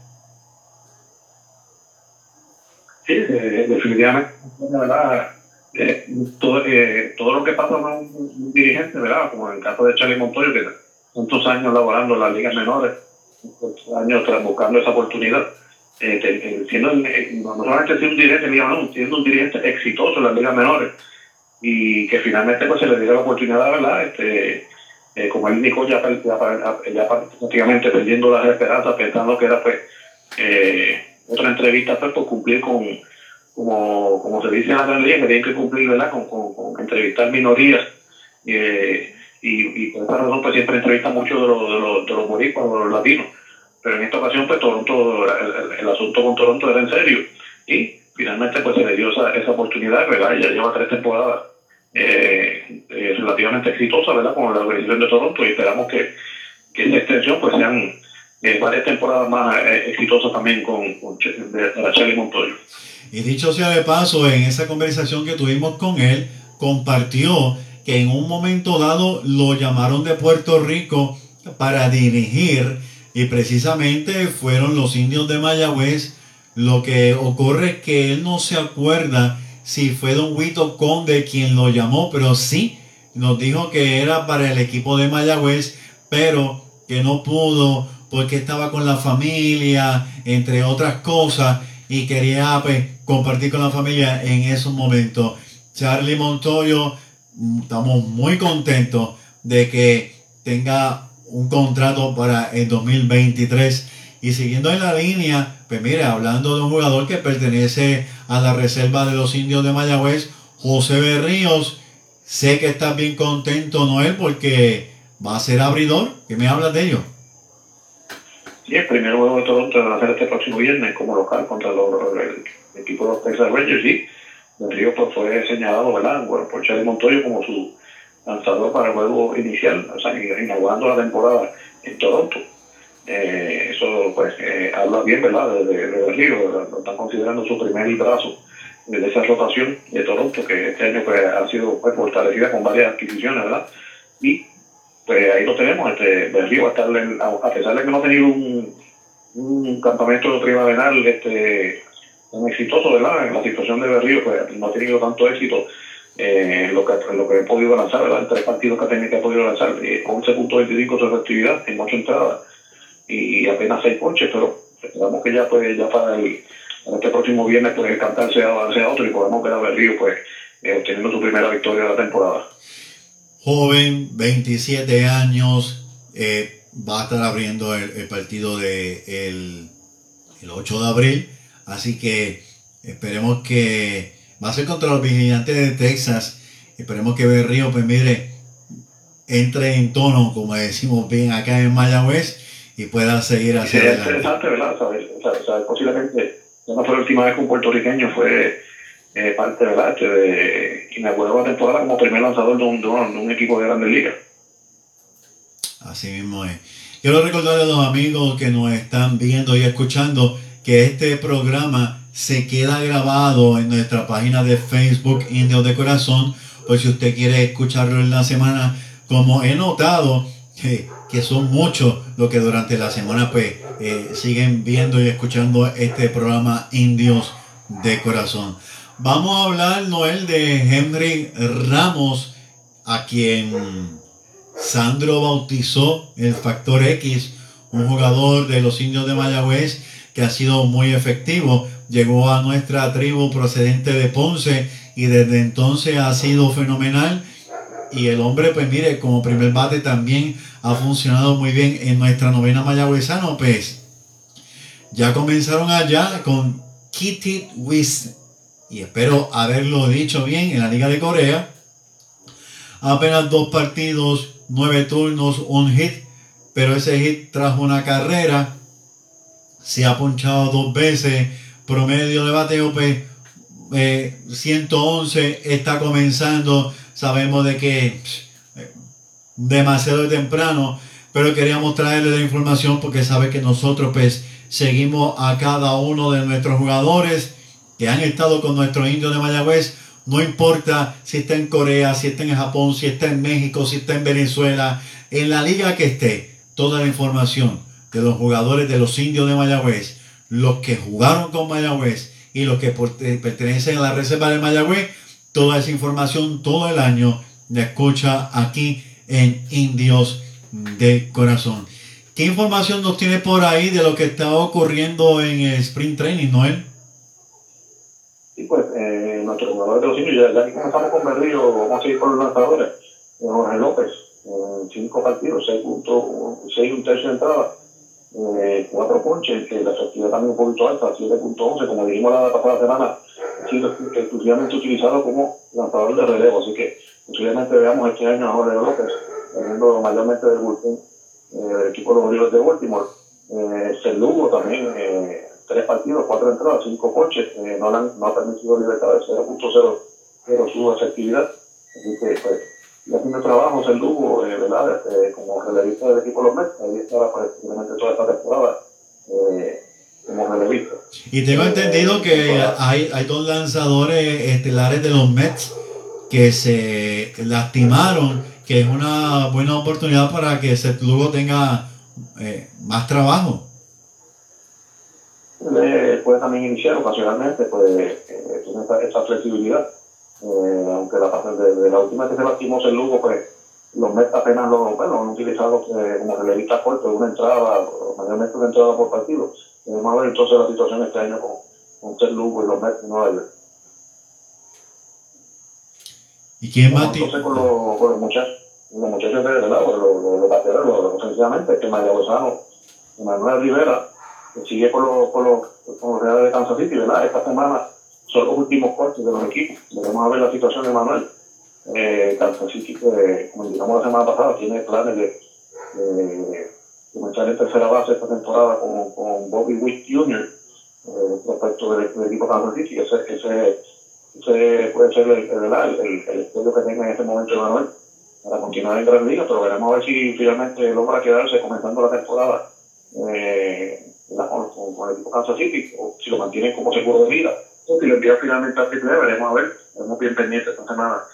Sí, eh, definitivamente, la verdad, eh, todo, eh, todo lo que pasa con un, un dirigente, ¿verdad? Como en el caso de Charlie Montoyo, que tantos años laborando en las ligas menores, años tras buscando esa oportunidad, eh, te, siendo, eh, no solamente siendo un dirigente, no, siendo un dirigente exitoso en las ligas menores, y que finalmente pues se le diera la oportunidad, ¿verdad? Este, eh, como él indicó, ya, ya, ya prácticamente perdiendo las esperanzas, pensando que era pues eh, otra entrevista pues, por cumplir con, como, como se dice en la gran liga, que tienen que cumplir, ¿verdad? Con, con, con entrevistar minorías, eh, y, y por esa razón pues siempre entrevista mucho de los, de los, de los boricuas, de los latinos, pero en esta ocasión pues Toronto, el, el asunto con Toronto era en serio, y finalmente pues se le dio esa, esa oportunidad, ¿verdad? Ya lleva tres temporadas eh, eh, relativamente exitosas, ¿verdad? Con la organización de Toronto, y esperamos que, que esa extensión pues sean eh, varias temporadas más eh, exitosas también con, con de, para Charlie Montoyo. Y dicho sea de paso, en esa conversación que tuvimos con él, compartió que en un momento dado lo llamaron de Puerto Rico para dirigir y precisamente fueron los Indios de Mayagüez. Lo que ocurre es que él no se acuerda si fue Don Huito Conde quien lo llamó, pero sí nos dijo que era para el equipo de Mayagüez, pero que no pudo porque estaba con la familia, entre otras cosas, y quería pues, compartir con la familia en esos momentos. Charlie Montoyo, estamos muy contentos de que tenga un contrato para el dos mil veintitrés. Y siguiendo en la línea, pues mire, hablando de un jugador que pertenece a la reserva de los Indios de Mayagüez, José Berríos, sé que estás bien contento, Noel, porque va a ser abridor. ¿Qué me hablas de ello? Sí, el primer juego de Toronto va a ser este próximo viernes como local contra los, el equipo de los Texas Rangers, sí. Berríos pues, fue señalado, ¿verdad? Bueno, por Charlie Montoyo como su lanzador para el juego inicial, o sea, inaugurando la temporada en Toronto. Eh, eso pues eh, habla bien, ¿verdad? De, de, de Berríos, lo están considerando su primer brazo de esa rotación de Toronto, que este año pues, ha sido pues, fortalecida con varias adquisiciones, ¿verdad? y pues ahí lo tenemos. Este, Berrío, a, estar en, a, a pesar de que no ha tenido un, un campamento primaveral este, tan exitoso, ¿verdad? En la situación de Berrío, pues no ha tenido tanto éxito eh, en lo que, en lo que he podido lanzar, ¿verdad? En tres partidos que ha, tenido, que ha podido lanzar, eh, once punto veinticinco su efectividad en ocho entradas y apenas seis ponches, pero esperamos que ya, pues, ya para, el, para este próximo viernes pues, el cantar sea, sea otro y podemos ver a Berrío pues, eh, obteniendo su primera victoria de la temporada. Joven, veintisiete años, eh, va a estar abriendo el, el partido de el, el ocho de abril, así que esperemos que va a ser contra los Vigilantes de Texas. Esperemos que Berrío, pues mire, entre en tono, como decimos bien acá en Mayagüez, y pueda seguir hacia sí, adelante. Es interesante, ¿verdad? Saber, saber, saber posiblemente, ya no fue la última vez que un puertorriqueño fue eh, parte, ¿verdad? Este, de inauguró la temporada como primer lanzador de un, de un, de un equipo de Grandes Ligas. Así mismo es. Quiero recordarle a los amigos que nos están viendo y escuchando que este programa se queda grabado en nuestra página de Facebook Indios de Corazón, pues si usted quiere escucharlo en la semana, como he notado que, que son muchos los que durante la semana pues eh, siguen viendo y escuchando este programa Indios de Corazón. Vamos a hablar, Noel, de Henry Ramos, a quien Sandro bautizó el Factor X, un jugador de los Indios de Mayagüez que ha sido muy efectivo. Llegó a nuestra tribu procedente de Ponce y desde entonces ha sido fenomenal. Y el hombre, pues mire, como primer bate también ha funcionado muy bien en nuestra novena mayagüezana. Pues ya comenzaron allá con Kitty Wiss, y espero haberlo dicho bien, en la Liga de Corea. Apenas dos partidos, nueve turnos, un hit, pero ese hit trajo una carrera. Se ha ponchado dos veces, promedio de bateo pues eh, ciento once, está comenzando. Sabemos de que eh, demasiado temprano, pero queríamos traerle la información porque sabe que nosotros pues seguimos a cada uno de nuestros jugadores que han estado con nuestros Indios de Mayagüez. No importa si está en Corea, si está en Japón, si está en México, si está en Venezuela, en la liga que esté, toda la información de los jugadores de los Indios de Mayagüez, los que jugaron con Mayagüez y los que pertenecen a la reserva de Mayagüez, toda esa información todo el año la escucha aquí en Indios de Corazón. ¿Qué información nos tiene por ahí de lo que está ocurriendo en el Spring Training, Noel? Sí, pues, eh, nuestro jugador de los Indios, ya, ya que comenzamos con Berrío, vamos a seguir con los lanzadores. Eh, Jorge López, en eh, cinco partidos, seis punto seis, un tercio de entrada, eh, cuatro ponches, que la efectividad también un poquito alta, siete punto once, como dijimos la pasada semana, ha sido exclusivamente utilizado como lanzador de relevo, así que posiblemente veamos este año a Jorge López, veniendo mayormente del bullpen eh, del equipo de los Orioles de Baltimore. Eh, Serlugo también, eh, tres partidos, cuatro entradas, cinco ponches, eh, no, han, no ha permitido libertad de cero punto cero cero su efectividad, así que pues y haciendo trabajo el Lugo, eh, ¿verdad? Eh, como relevista del equipo de los Mets, ahí estará prácticamente toda esta temporada eh, como relevista. Y tengo eh, entendido que hay, hay dos lanzadores estelares de los Mets que se lastimaron, que es una buena oportunidad para que Seth Lugo tenga eh, más trabajo. Eh, puede también iniciar ocasionalmente, pues eh, tiene esta, esta flexibilidad. Eh, aunque la, de, de la última que se lastimó el Lugo, pues los Mets apenas lo, bueno, han utilizado eh, como relevista corto, una entrada, mayormente una entrada por partido. Vamos a ver entonces la situación este año con, con el Lugo y los Mets de Nueva York. ¿Y quién más? Entonces con, lo, con los muchachos, los muchachos de verdad, los, los, los bateadores, sencillamente, que Mayagüezano, Manuel Rivera, que sigue con los, con los, con los Reales de Kansas City, ¿verdad? Esta semana son los últimos cortes de los equipos. Debemos ver la situación de Manuel. Eh, Kansas City, que, como indicamos la semana pasada, tiene planes de, de comenzar en tercera base esta temporada con, con Bobby Witt junior, eh, respecto del, del equipo Kansas City. Ese, ese, ese puede ser el, el, el, el, el estudio que tenga en este momento de Manuel para continuar en Gran Liga, pero veremos a ver si finalmente logra quedarse comenzando la temporada eh, con, con, con el equipo Kansas City, o si lo mantienen como seguro de vida. Si lo envía finalmente a Triple A, veremos a ver, estamos bien pendientes esta semana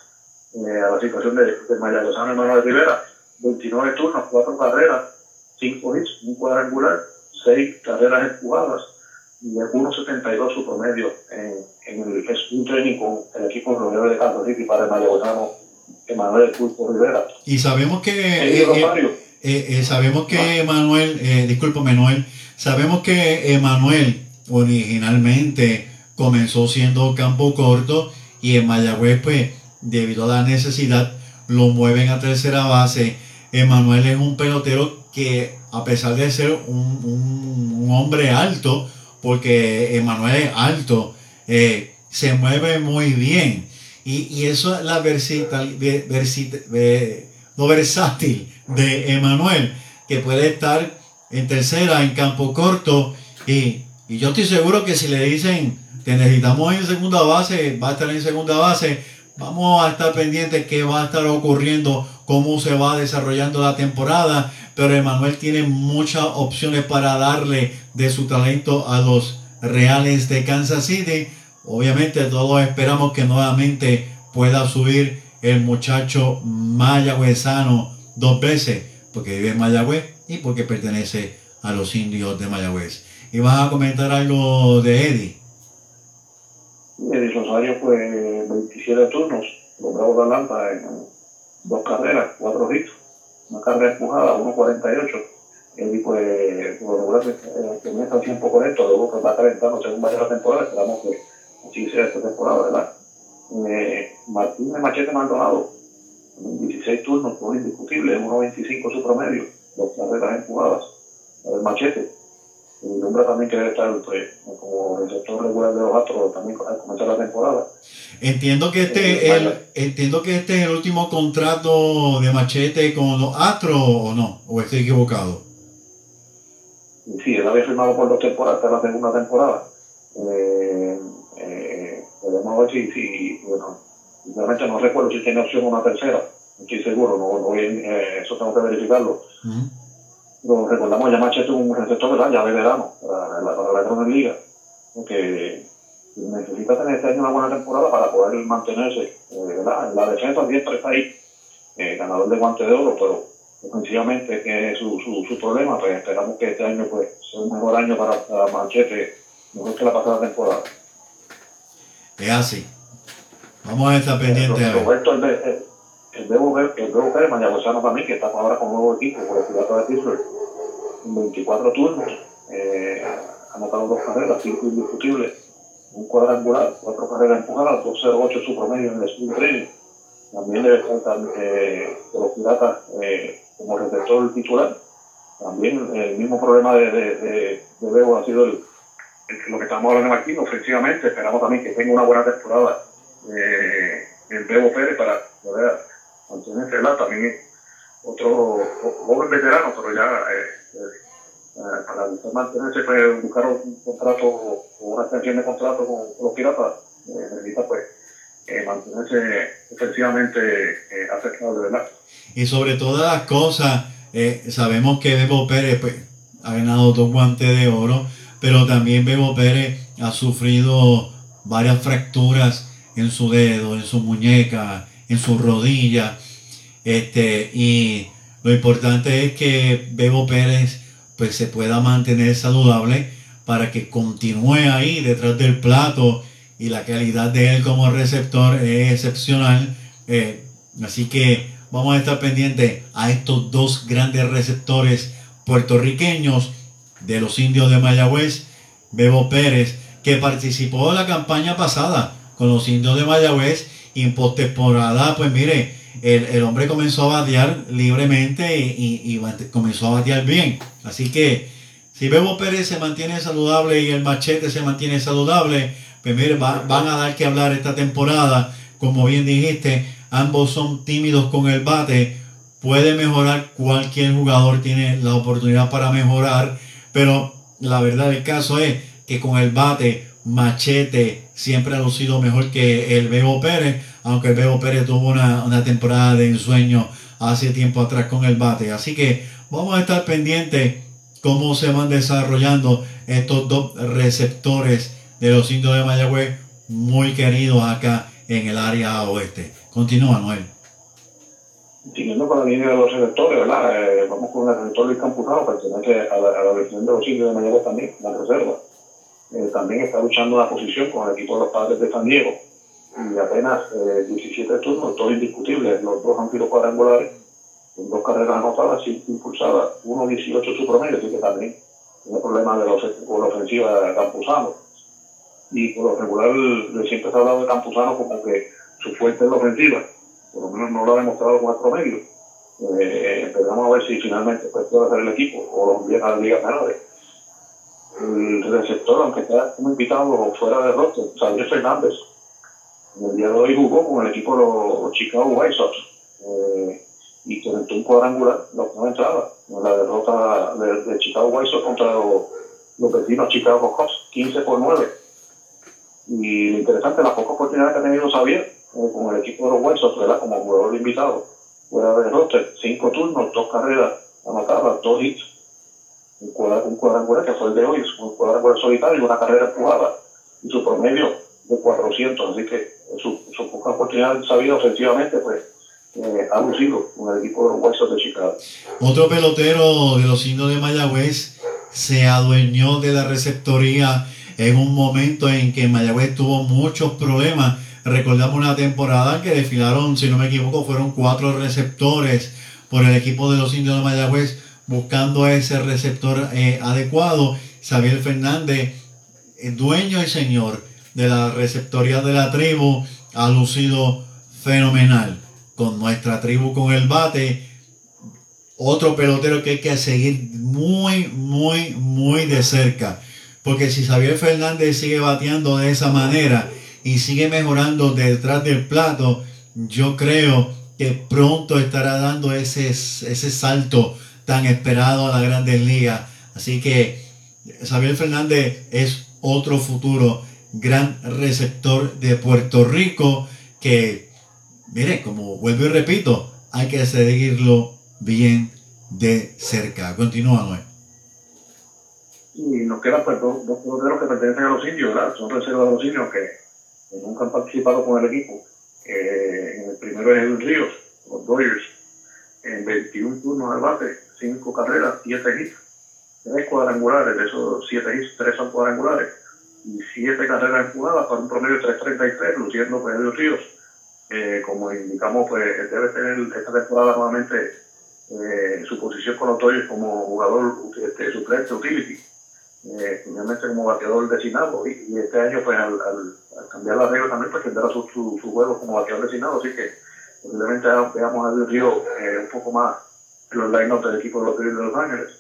eh, a la situación de, de Mayagüezano Emanuel Rivera. veintinueve turnos, cuatro carreras, cinco hits, un cuadrangular, seis carreras empujadas y uno setenta y dos su promedio en, en el sprint training con el equipo Rodeadores de Kansas City para el Mayagüezano Emanuel Pulpo Rivera. Y sabemos que eh, eh, eh, eh, sabemos que Emanuel, eh, disculpa Manuel, sabemos que Emanuel originalmente comenzó siendo campo corto y en Mayagüez, pues, debido a la necesidad, lo mueven a tercera base. Emanuel es un pelotero que, a pesar de ser un, un, un hombre alto, porque Emanuel es alto, eh, se mueve muy bien. Y, y eso es la versátil, versátil, lo versátil de Emanuel, que puede estar en tercera, en campo corto. Y, y yo estoy seguro que si le dicen que necesitamos en segunda base, va a estar en segunda base. Vamos a estar pendientes qué va a estar ocurriendo, cómo se va desarrollando la temporada. Pero Emanuel tiene muchas opciones para darle de su talento a los Reales de Kansas City. Obviamente todos esperamos que nuevamente pueda subir el muchacho mayagüezano dos veces, porque vive en Mayagüez y porque pertenece a los Indios de Mayagüez. ¿Y vas a comentar algo de Eddie? Eddie Rosario, pues veintisiete turnos, los Bravos de Atlanta en dos carreras, cuatro hits, una carrera empujada, uno cuarenta y ocho. Eddie, pues, por lo regular, eh, comienza el tiempo correcto, luego que va calentando según vaya la temporada, esperamos que así sea esta temporada, ¿verdad? Eh, Martín de Machete Maldonado, en dieciséis turnos, fue indiscutible, uno veinticinco su promedio, dos carreras empujadas, el Machete. El hombre también que debe estar, pues, como receptor regular de los Astros también al comenzar la temporada. Entiendo que este eh, el, entiendo que este es el último contrato de Machete con los Astros, ¿o no? ¿O estoy equivocado? Sí, él había firmado por dos temporadas, esta es la segunda temporada. Eh, eh, podemos ver si, si bueno, realmente no recuerdo si tiene opción una tercera, no estoy seguro, no, no eh, eso tengo que verificarlo. Uh-huh. Lo recordamos, ya Machete un receptor, ¿verdad? Ya de verano para la, para la Grandes Ligas, porque necesita tener este año una buena temporada para poder mantenerse, eh, ¿verdad? La defensa siempre está ahí, eh, ganador de guante de oro, pero ofensivamente que es su, su, su problema, pues esperamos que este año pues sea un mejor año para, para Machete, mejor que la pasada temporada. Es así. Vamos a estar pendientes. Eh, Roberto, el, el, el Bebo Pérez, mayagüezano también, que está ahora con un nuevo equipo, por el Piratas de Pittsburgh, en veinticuatro turnos, eh, ha anotado dos carreras, cinco indiscutibles, un cuadrangular, cuatro carreras empujadas, dos cero ocho su promedio en el sprint training. También debe estar eh, de los Piratas eh, como receptor titular. También el mismo problema de, de, de, de Bebo ha sido el, el, lo que estamos hablando aquí, ofensivamente. Esperamos también que tenga una buena temporada eh, el Bebo Pérez para poder mantenerse, ¿verdad? También otro joven veterano, pero ya eh, eh, para mantenerse, pues, buscar un contrato o una extensión de contrato con, con los Piratas, eh, necesita pues eh, mantenerse ofensivamente eh, aceptable, ¿verdad? Y sobre todas las cosas, eh, sabemos que Bebo Pérez, pues, ha ganado dos guantes de oro, pero también Bebo Pérez ha sufrido varias fracturas en su dedo, en su muñeca, en su rodilla, este, y lo importante es que Bebo Pérez pues se pueda mantener saludable para que continúe ahí detrás del plato, y la calidad de él como receptor es excepcional. Eh, así que vamos a estar pendientes a estos dos grandes receptores puertorriqueños de los Indios de Mayagüez. Bebo Pérez, que participó en la campaña pasada con los Indios de Mayagüez, y en postemporada, pues mire, el, el hombre comenzó a batear libremente y, y, y bate, comenzó a batear bien. Así que si Bebo Pérez se mantiene saludable y el Machete se mantiene saludable, pues mire, va, van a dar que hablar esta temporada. Como bien dijiste, ambos son tímidos con el bate. Puede mejorar, cualquier jugador tiene la oportunidad para mejorar, pero la verdad del caso es que con el bate, Machete siempre ha lucido mejor que el Bebo Pérez, aunque el Bebo Pérez tuvo una, una temporada de ensueño hace tiempo atrás con el bate. Así que vamos a estar pendientes cómo se van desarrollando estos dos receptores de los Indios de Mayagüez, muy queridos acá en el área oeste. Continúa, Noel. Siguiendo con la línea de los receptores, ¿verdad? Eh, vamos con el receptor Luis Campuzano, pertenece a la, a la versión de los indios de Mayagüez también, la reserva. Eh, también está luchando la posición con el equipo de los Padres de San Diego. Y apenas eh, diecisiete turnos, todo indiscutible. Los dos han sido cuadrangulares, con dos carreras anotadas, cinco impulsadas, uno dieciocho su promedio, así que también tiene problemas de los, con la ofensiva de Campuzano. Y por lo regular, siempre se ha hablado de Campuzano como que su fuerte es la ofensiva, por lo menos no lo ha demostrado con el promedio. Eh, esperamos a ver si finalmente pues, puede hacer el equipo o lo envían a las ligas menores. El receptor, aunque está como invitado fuera de roster, Xavier Fernández, en el día de hoy jugó con el equipo de los Chicago White Sox eh, y conectó un cuadrangular la última entrada en la derrota de, de Chicago White Sox contra los, los vecinos Chicago Cubs, quince por nueve. Y lo interesante, las pocas oportunidades que ha tenido Xavier eh, con el equipo de los White Sox, ¿verdad? Como jugador invitado, fuera de roster, cinco turnos, dos carreras anotadas, dos hits, un cuadrangular que fue el de hoy, un cuadrangular solitario y una carrera empujada, y su promedio de cuatrocientos, así que su, su poca oportunidad Xavier ofensivamente, pues, eh, ha lucido con el equipo de los White Sox de Chicago. Otro pelotero de los indios de Mayagüez se adueñó de la receptoría en un momento en que Mayagüez tuvo muchos problemas. Recordamos una temporada que desfilaron, si no me equivoco, fueron cuatro receptores por el equipo de los indios de Mayagüez buscando ese receptor eh, adecuado. Xavier Fernández, el dueño y señor de la receptoría de la tribu, ha lucido fenomenal con nuestra tribu con el bate. Otro pelotero que hay que seguir muy, muy, muy de cerca. Porque si Xavier Fernández sigue bateando de esa manera y sigue mejorando detrás del plato, yo creo que pronto estará dando ese, ese salto tan esperado a la Grandes Ligas. Así que Xavier Fernández es otro futuro gran receptor de Puerto Rico que, mire, como vuelvo y repito, hay que seguirlo bien de cerca. Continúa, Noé. Y nos quedan pues dos, dos peloteros que pertenecen a los indios, ¿verdad? Son reservas de los indios que, que nunca han participado con el equipo. Eh, el primero es el Ríos, los Dodgers, en veintiún turnos al bate, cinco carreras, siete hits, tres cuadrangulares, de esos siete hits, tres son cuadrangulares, y siete carreras empujadas para un promedio de tres treinta y tres, luciendo pues el Ríos. Eh, como indicamos, pues debe tener esta temporada nuevamente eh, su posición con los Dodgers como jugador este, suplente, utility. Eh, finalmente como bateador designado y, y este año pues al, al, al cambiar la regla también pues tendrá su, su, su juego como bateador designado, así que posiblemente veamos a Del Río eh, un poco más en los line-ups del equipo de los Dodgers de Los Ángeles.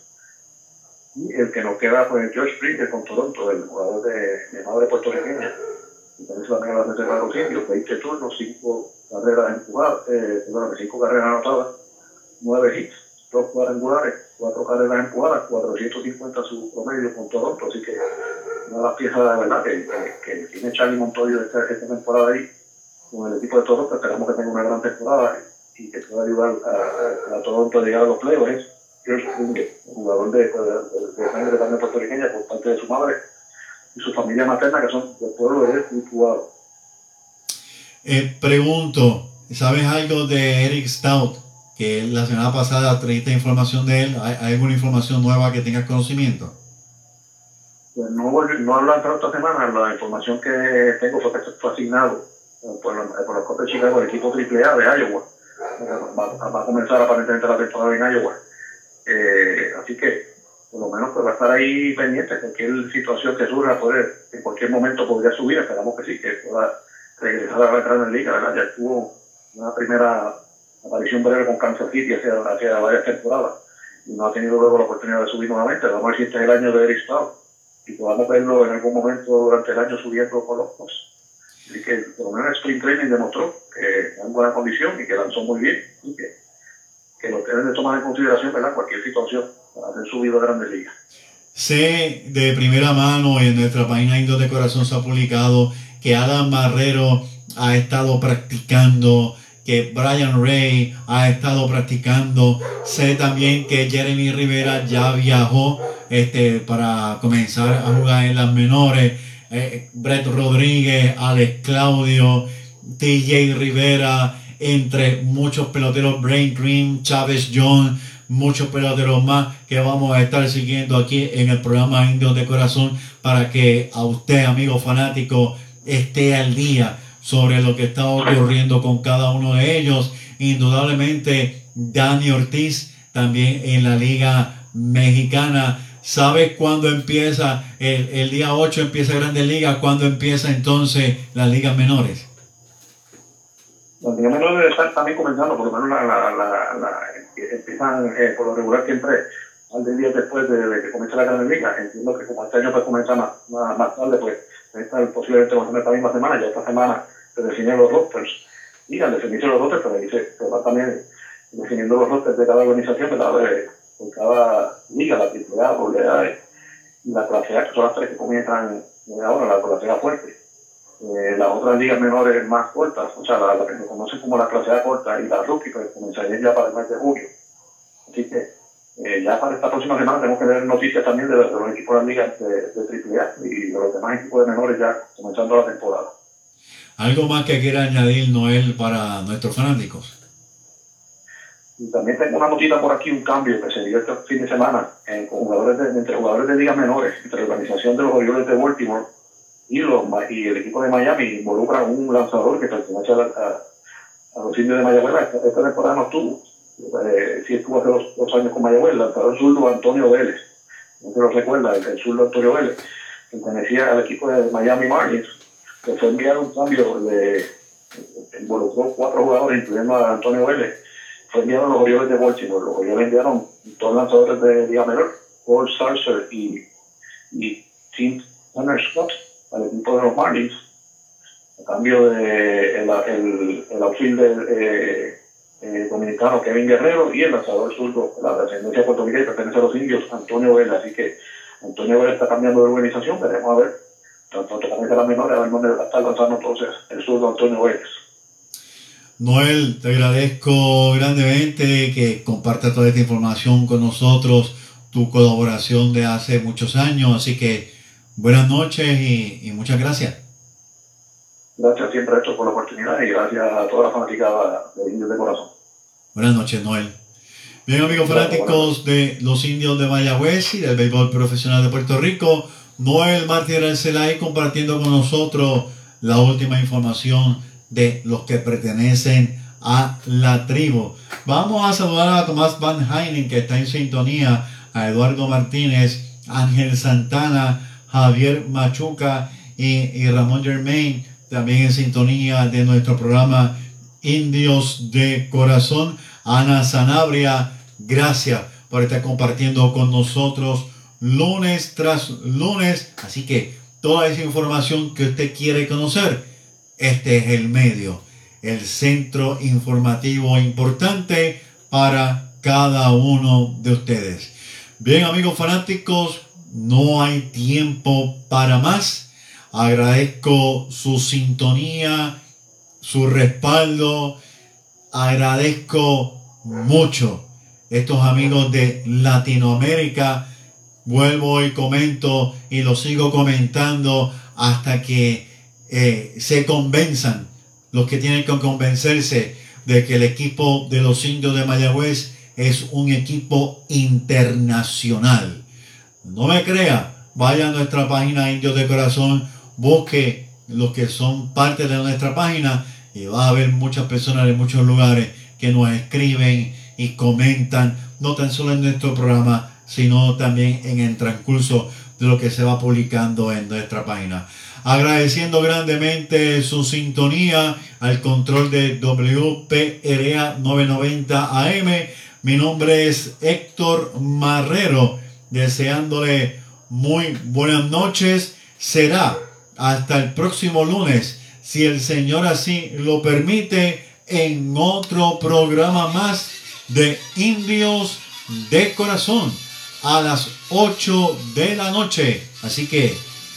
Y el que nos queda pues George Springer con Toronto, el jugador de, de madre puertorriqueña, y también también la reserva de los indios, veinte turnos, cinco carreras empujadas, eh, perdón, cinco carreras anotadas, nueve hits, dos cuadrangulares, cuatro carreras empujadas, cuatrocientos cincuenta su promedio con Toronto, así que una de las piezas de verdad que, que, que tiene Charlie Montoyo esta, esta temporada ahí con el equipo de Toronto. Esperamos que tenga una gran temporada y que pueda ayudar a, a, a Toronto a llegar a los playoffs. Es George Springer, jugador de, de, de, de sangre también puertorriqueña por parte de su madre y su familia materna, que son del pueblo de Utuado. Eh, pregunto, ¿sabes algo de Eric Stout? Que la semana pasada trajiste información de él. ¿Hay, ¿Hay alguna información nueva que tengas conocimiento? Pues no, no hablo entrado esta semana. La información que tengo fue que fue asignado por, la, por los Cubs de Chicago, el equipo triple A de Iowa. Va, va a comenzar aparentemente la temporada en Iowa. Eh, así que por lo menos pues va a estar ahí pendiente. Cualquier situación que surja, puede, en cualquier momento podría subir. Esperamos que sí, que pueda regresar a la Grandes Ligas, ¿verdad? Ya tuvo una primera aparición breve con Kansas City hace, hace varias temporadas y no ha tenido luego la oportunidad de subir nuevamente. Vamos a ver si este es el año de Eric Stout y podamos verlo en algún momento durante el año subiendo con los Cubs. Así que por lo menos el Spring Training demostró que está en buena condición y que lanzó muy bien y que, que lo deben de tomar en consideración, ¿verdad? Cualquier situación para hacer subido a Grandes Ligas. Sé de primera mano y en nuestra página Indios de Corazón se ha publicado que Adam Marrero ha estado practicando, que Brian Ray ha estado practicando. Sé también que Jeremy Rivera ya viajó este, para comenzar a jugar en las menores. Eh, Brett Rodríguez, Alex Claudio, T J Rivera, entre muchos peloteros, Brain Green, Chávez John, muchos peloteros más que vamos a estar siguiendo aquí en el programa Indios de Corazón para que a usted, amigo fanático, esté al día sobre lo que está ocurriendo con cada uno de ellos. Indudablemente Dani Ortiz también en la Liga Mexicana. ¿Sabes cuándo empieza? El, el día ocho empieza Grandes Ligas. ¿Cuándo empieza entonces las ligas menores? Las ligas menores deben estar también comenzando, por lo menos la, la, la, la, empiezan eh, por lo regular siempre al de días después de, de que comience la Grandes Ligas. Entiendo que como este año pues comienza más, más, más tarde, pues esta posiblemente va a ser esta misma semana. Ya esta semana se definen los rosters. Y al definirse los rosters, pues ahí se, se va también definiendo los rosters de cada organización, ¿verdad? De, por cada liga, la triple A, doble A y la clase A, que son las tres que comienzan ahora, la clase A fuerte. Eh, las otras ligas menores más cortas, o sea, la, la que se conoce como la clase A corta y la rookie, pues comenzarían ya para el mes de julio. Así que eh, ya para esta próxima semana tenemos que tener noticias también de, de los equipos de las ligas de, de triple A y de los demás equipos de menores ya comenzando la temporada. ¿Algo más que quiera añadir, Noel, para nuestros fanáticos? Y también tengo una notita por aquí, un cambio que se dio este fin de semana eh, con jugadores de, entre jugadores de ligas menores, entre la organización de los Orioles de Baltimore y, los, y el equipo de Miami. Involucra un lanzador que pertenece a, a, a los indios de Mayagüez. Esta, esta temporada no estuvo, eh, sí estuvo hace dos, dos años con Mayagüez, el lanzador zurdo Antonio Vélez. No se lo recuerda, el, el zurdo Antonio Vélez, pertenecía al equipo de Miami Marlins, que fue enviado un cambio de, involucró cuatro jugadores, incluyendo a Antonio Vélez. Fue enviado a los Orioles de Baltimore. Los Orioles enviaron dos lanzadores de Liga Menor, Paul Sarcer y, y Tim Tanner Scott, al equipo de los Marlins, a cambio de el, el, el outfielder eh, eh, dominicano Kevin Guerrero y el lanzador zurdo, la descendencia puertorriqueña que pertenece a los indios, Antonio Vélez. Así que Antonio Vélez está cambiando de organización. Veremos a ver, tanto también de las menores, a ver dónde va a estar lanzando entonces el zurdo Antonio Vélez. Noel, te agradezco grandemente que compartas toda esta información con nosotros, tu colaboración de hace muchos años, así que buenas noches y, y muchas gracias. Gracias siempre a esto por la oportunidad y gracias a toda la fanaticada de Indios de Corazón. Buenas noches, Noel. Bien, amigos fanáticos de los Indios de Mayagüez y del béisbol profesional de Puerto Rico, Noel Martínez Arcelay compartiendo con nosotros la última información de los que pertenecen a la tribu. Vamos a saludar a Tomás Van Heinen, que está en sintonía, a Eduardo Martínez, Ángel Santana, Javier Machuca y, y Ramón Germain, también en sintonía de nuestro programa Indios de Corazón. Ana Sanabria, gracias por estar compartiendo con nosotros lunes tras lunes. Así que toda esa información que usted quiere conocer, este es el medio, el centro informativo importante para cada uno de ustedes. Bien, amigos fanáticos, no hay tiempo para más. Agradezco su sintonía, su respaldo. Agradezco mucho estos amigos de Latinoamérica. Vuelvo y comento y lo sigo comentando hasta que Eh, se convenzan los que tienen que convencerse de que el equipo de los Indios de Mayagüez es un equipo internacional. No me crea, vaya a nuestra página Indios de Corazón, busque los que son parte de nuestra página y va a haber muchas personas de muchos lugares que nos escriben y comentan, no tan solo en nuestro programa, sino también en el transcurso de lo que se va publicando en nuestra página. Agradeciendo grandemente su sintonía al control de W P R A novecientos noventa A M. Mi nombre es Héctor Marrero, deseándole muy buenas noches. Será hasta el próximo lunes, si el Señor así lo permite, en otro programa más de Indios de Corazón a las ocho de la noche. Así que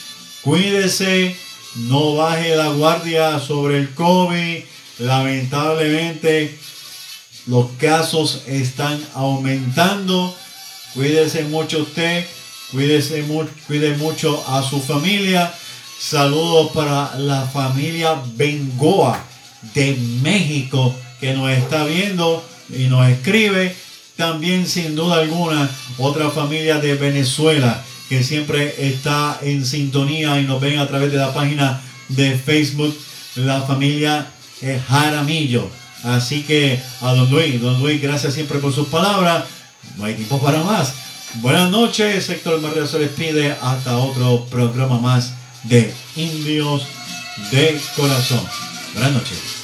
cuídese, no baje la guardia sobre el COVID. Lamentablemente los casos están aumentando. Cuídese mucho usted, cuídese mu cuide mucho a su familia. Saludos para la familia Bengoa de México que nos está viendo y nos escribe. También, sin duda alguna, otra familia de Venezuela que siempre está en sintonía y nos ven a través de la página de Facebook, la familia Jaramillo. Así que a don Luis, don Luis, gracias siempre por sus palabras. No hay tiempo para más. Buenas noches, Héctor Marrero se les pide hasta otro programa más de Indios de Corazón. Buenas noches.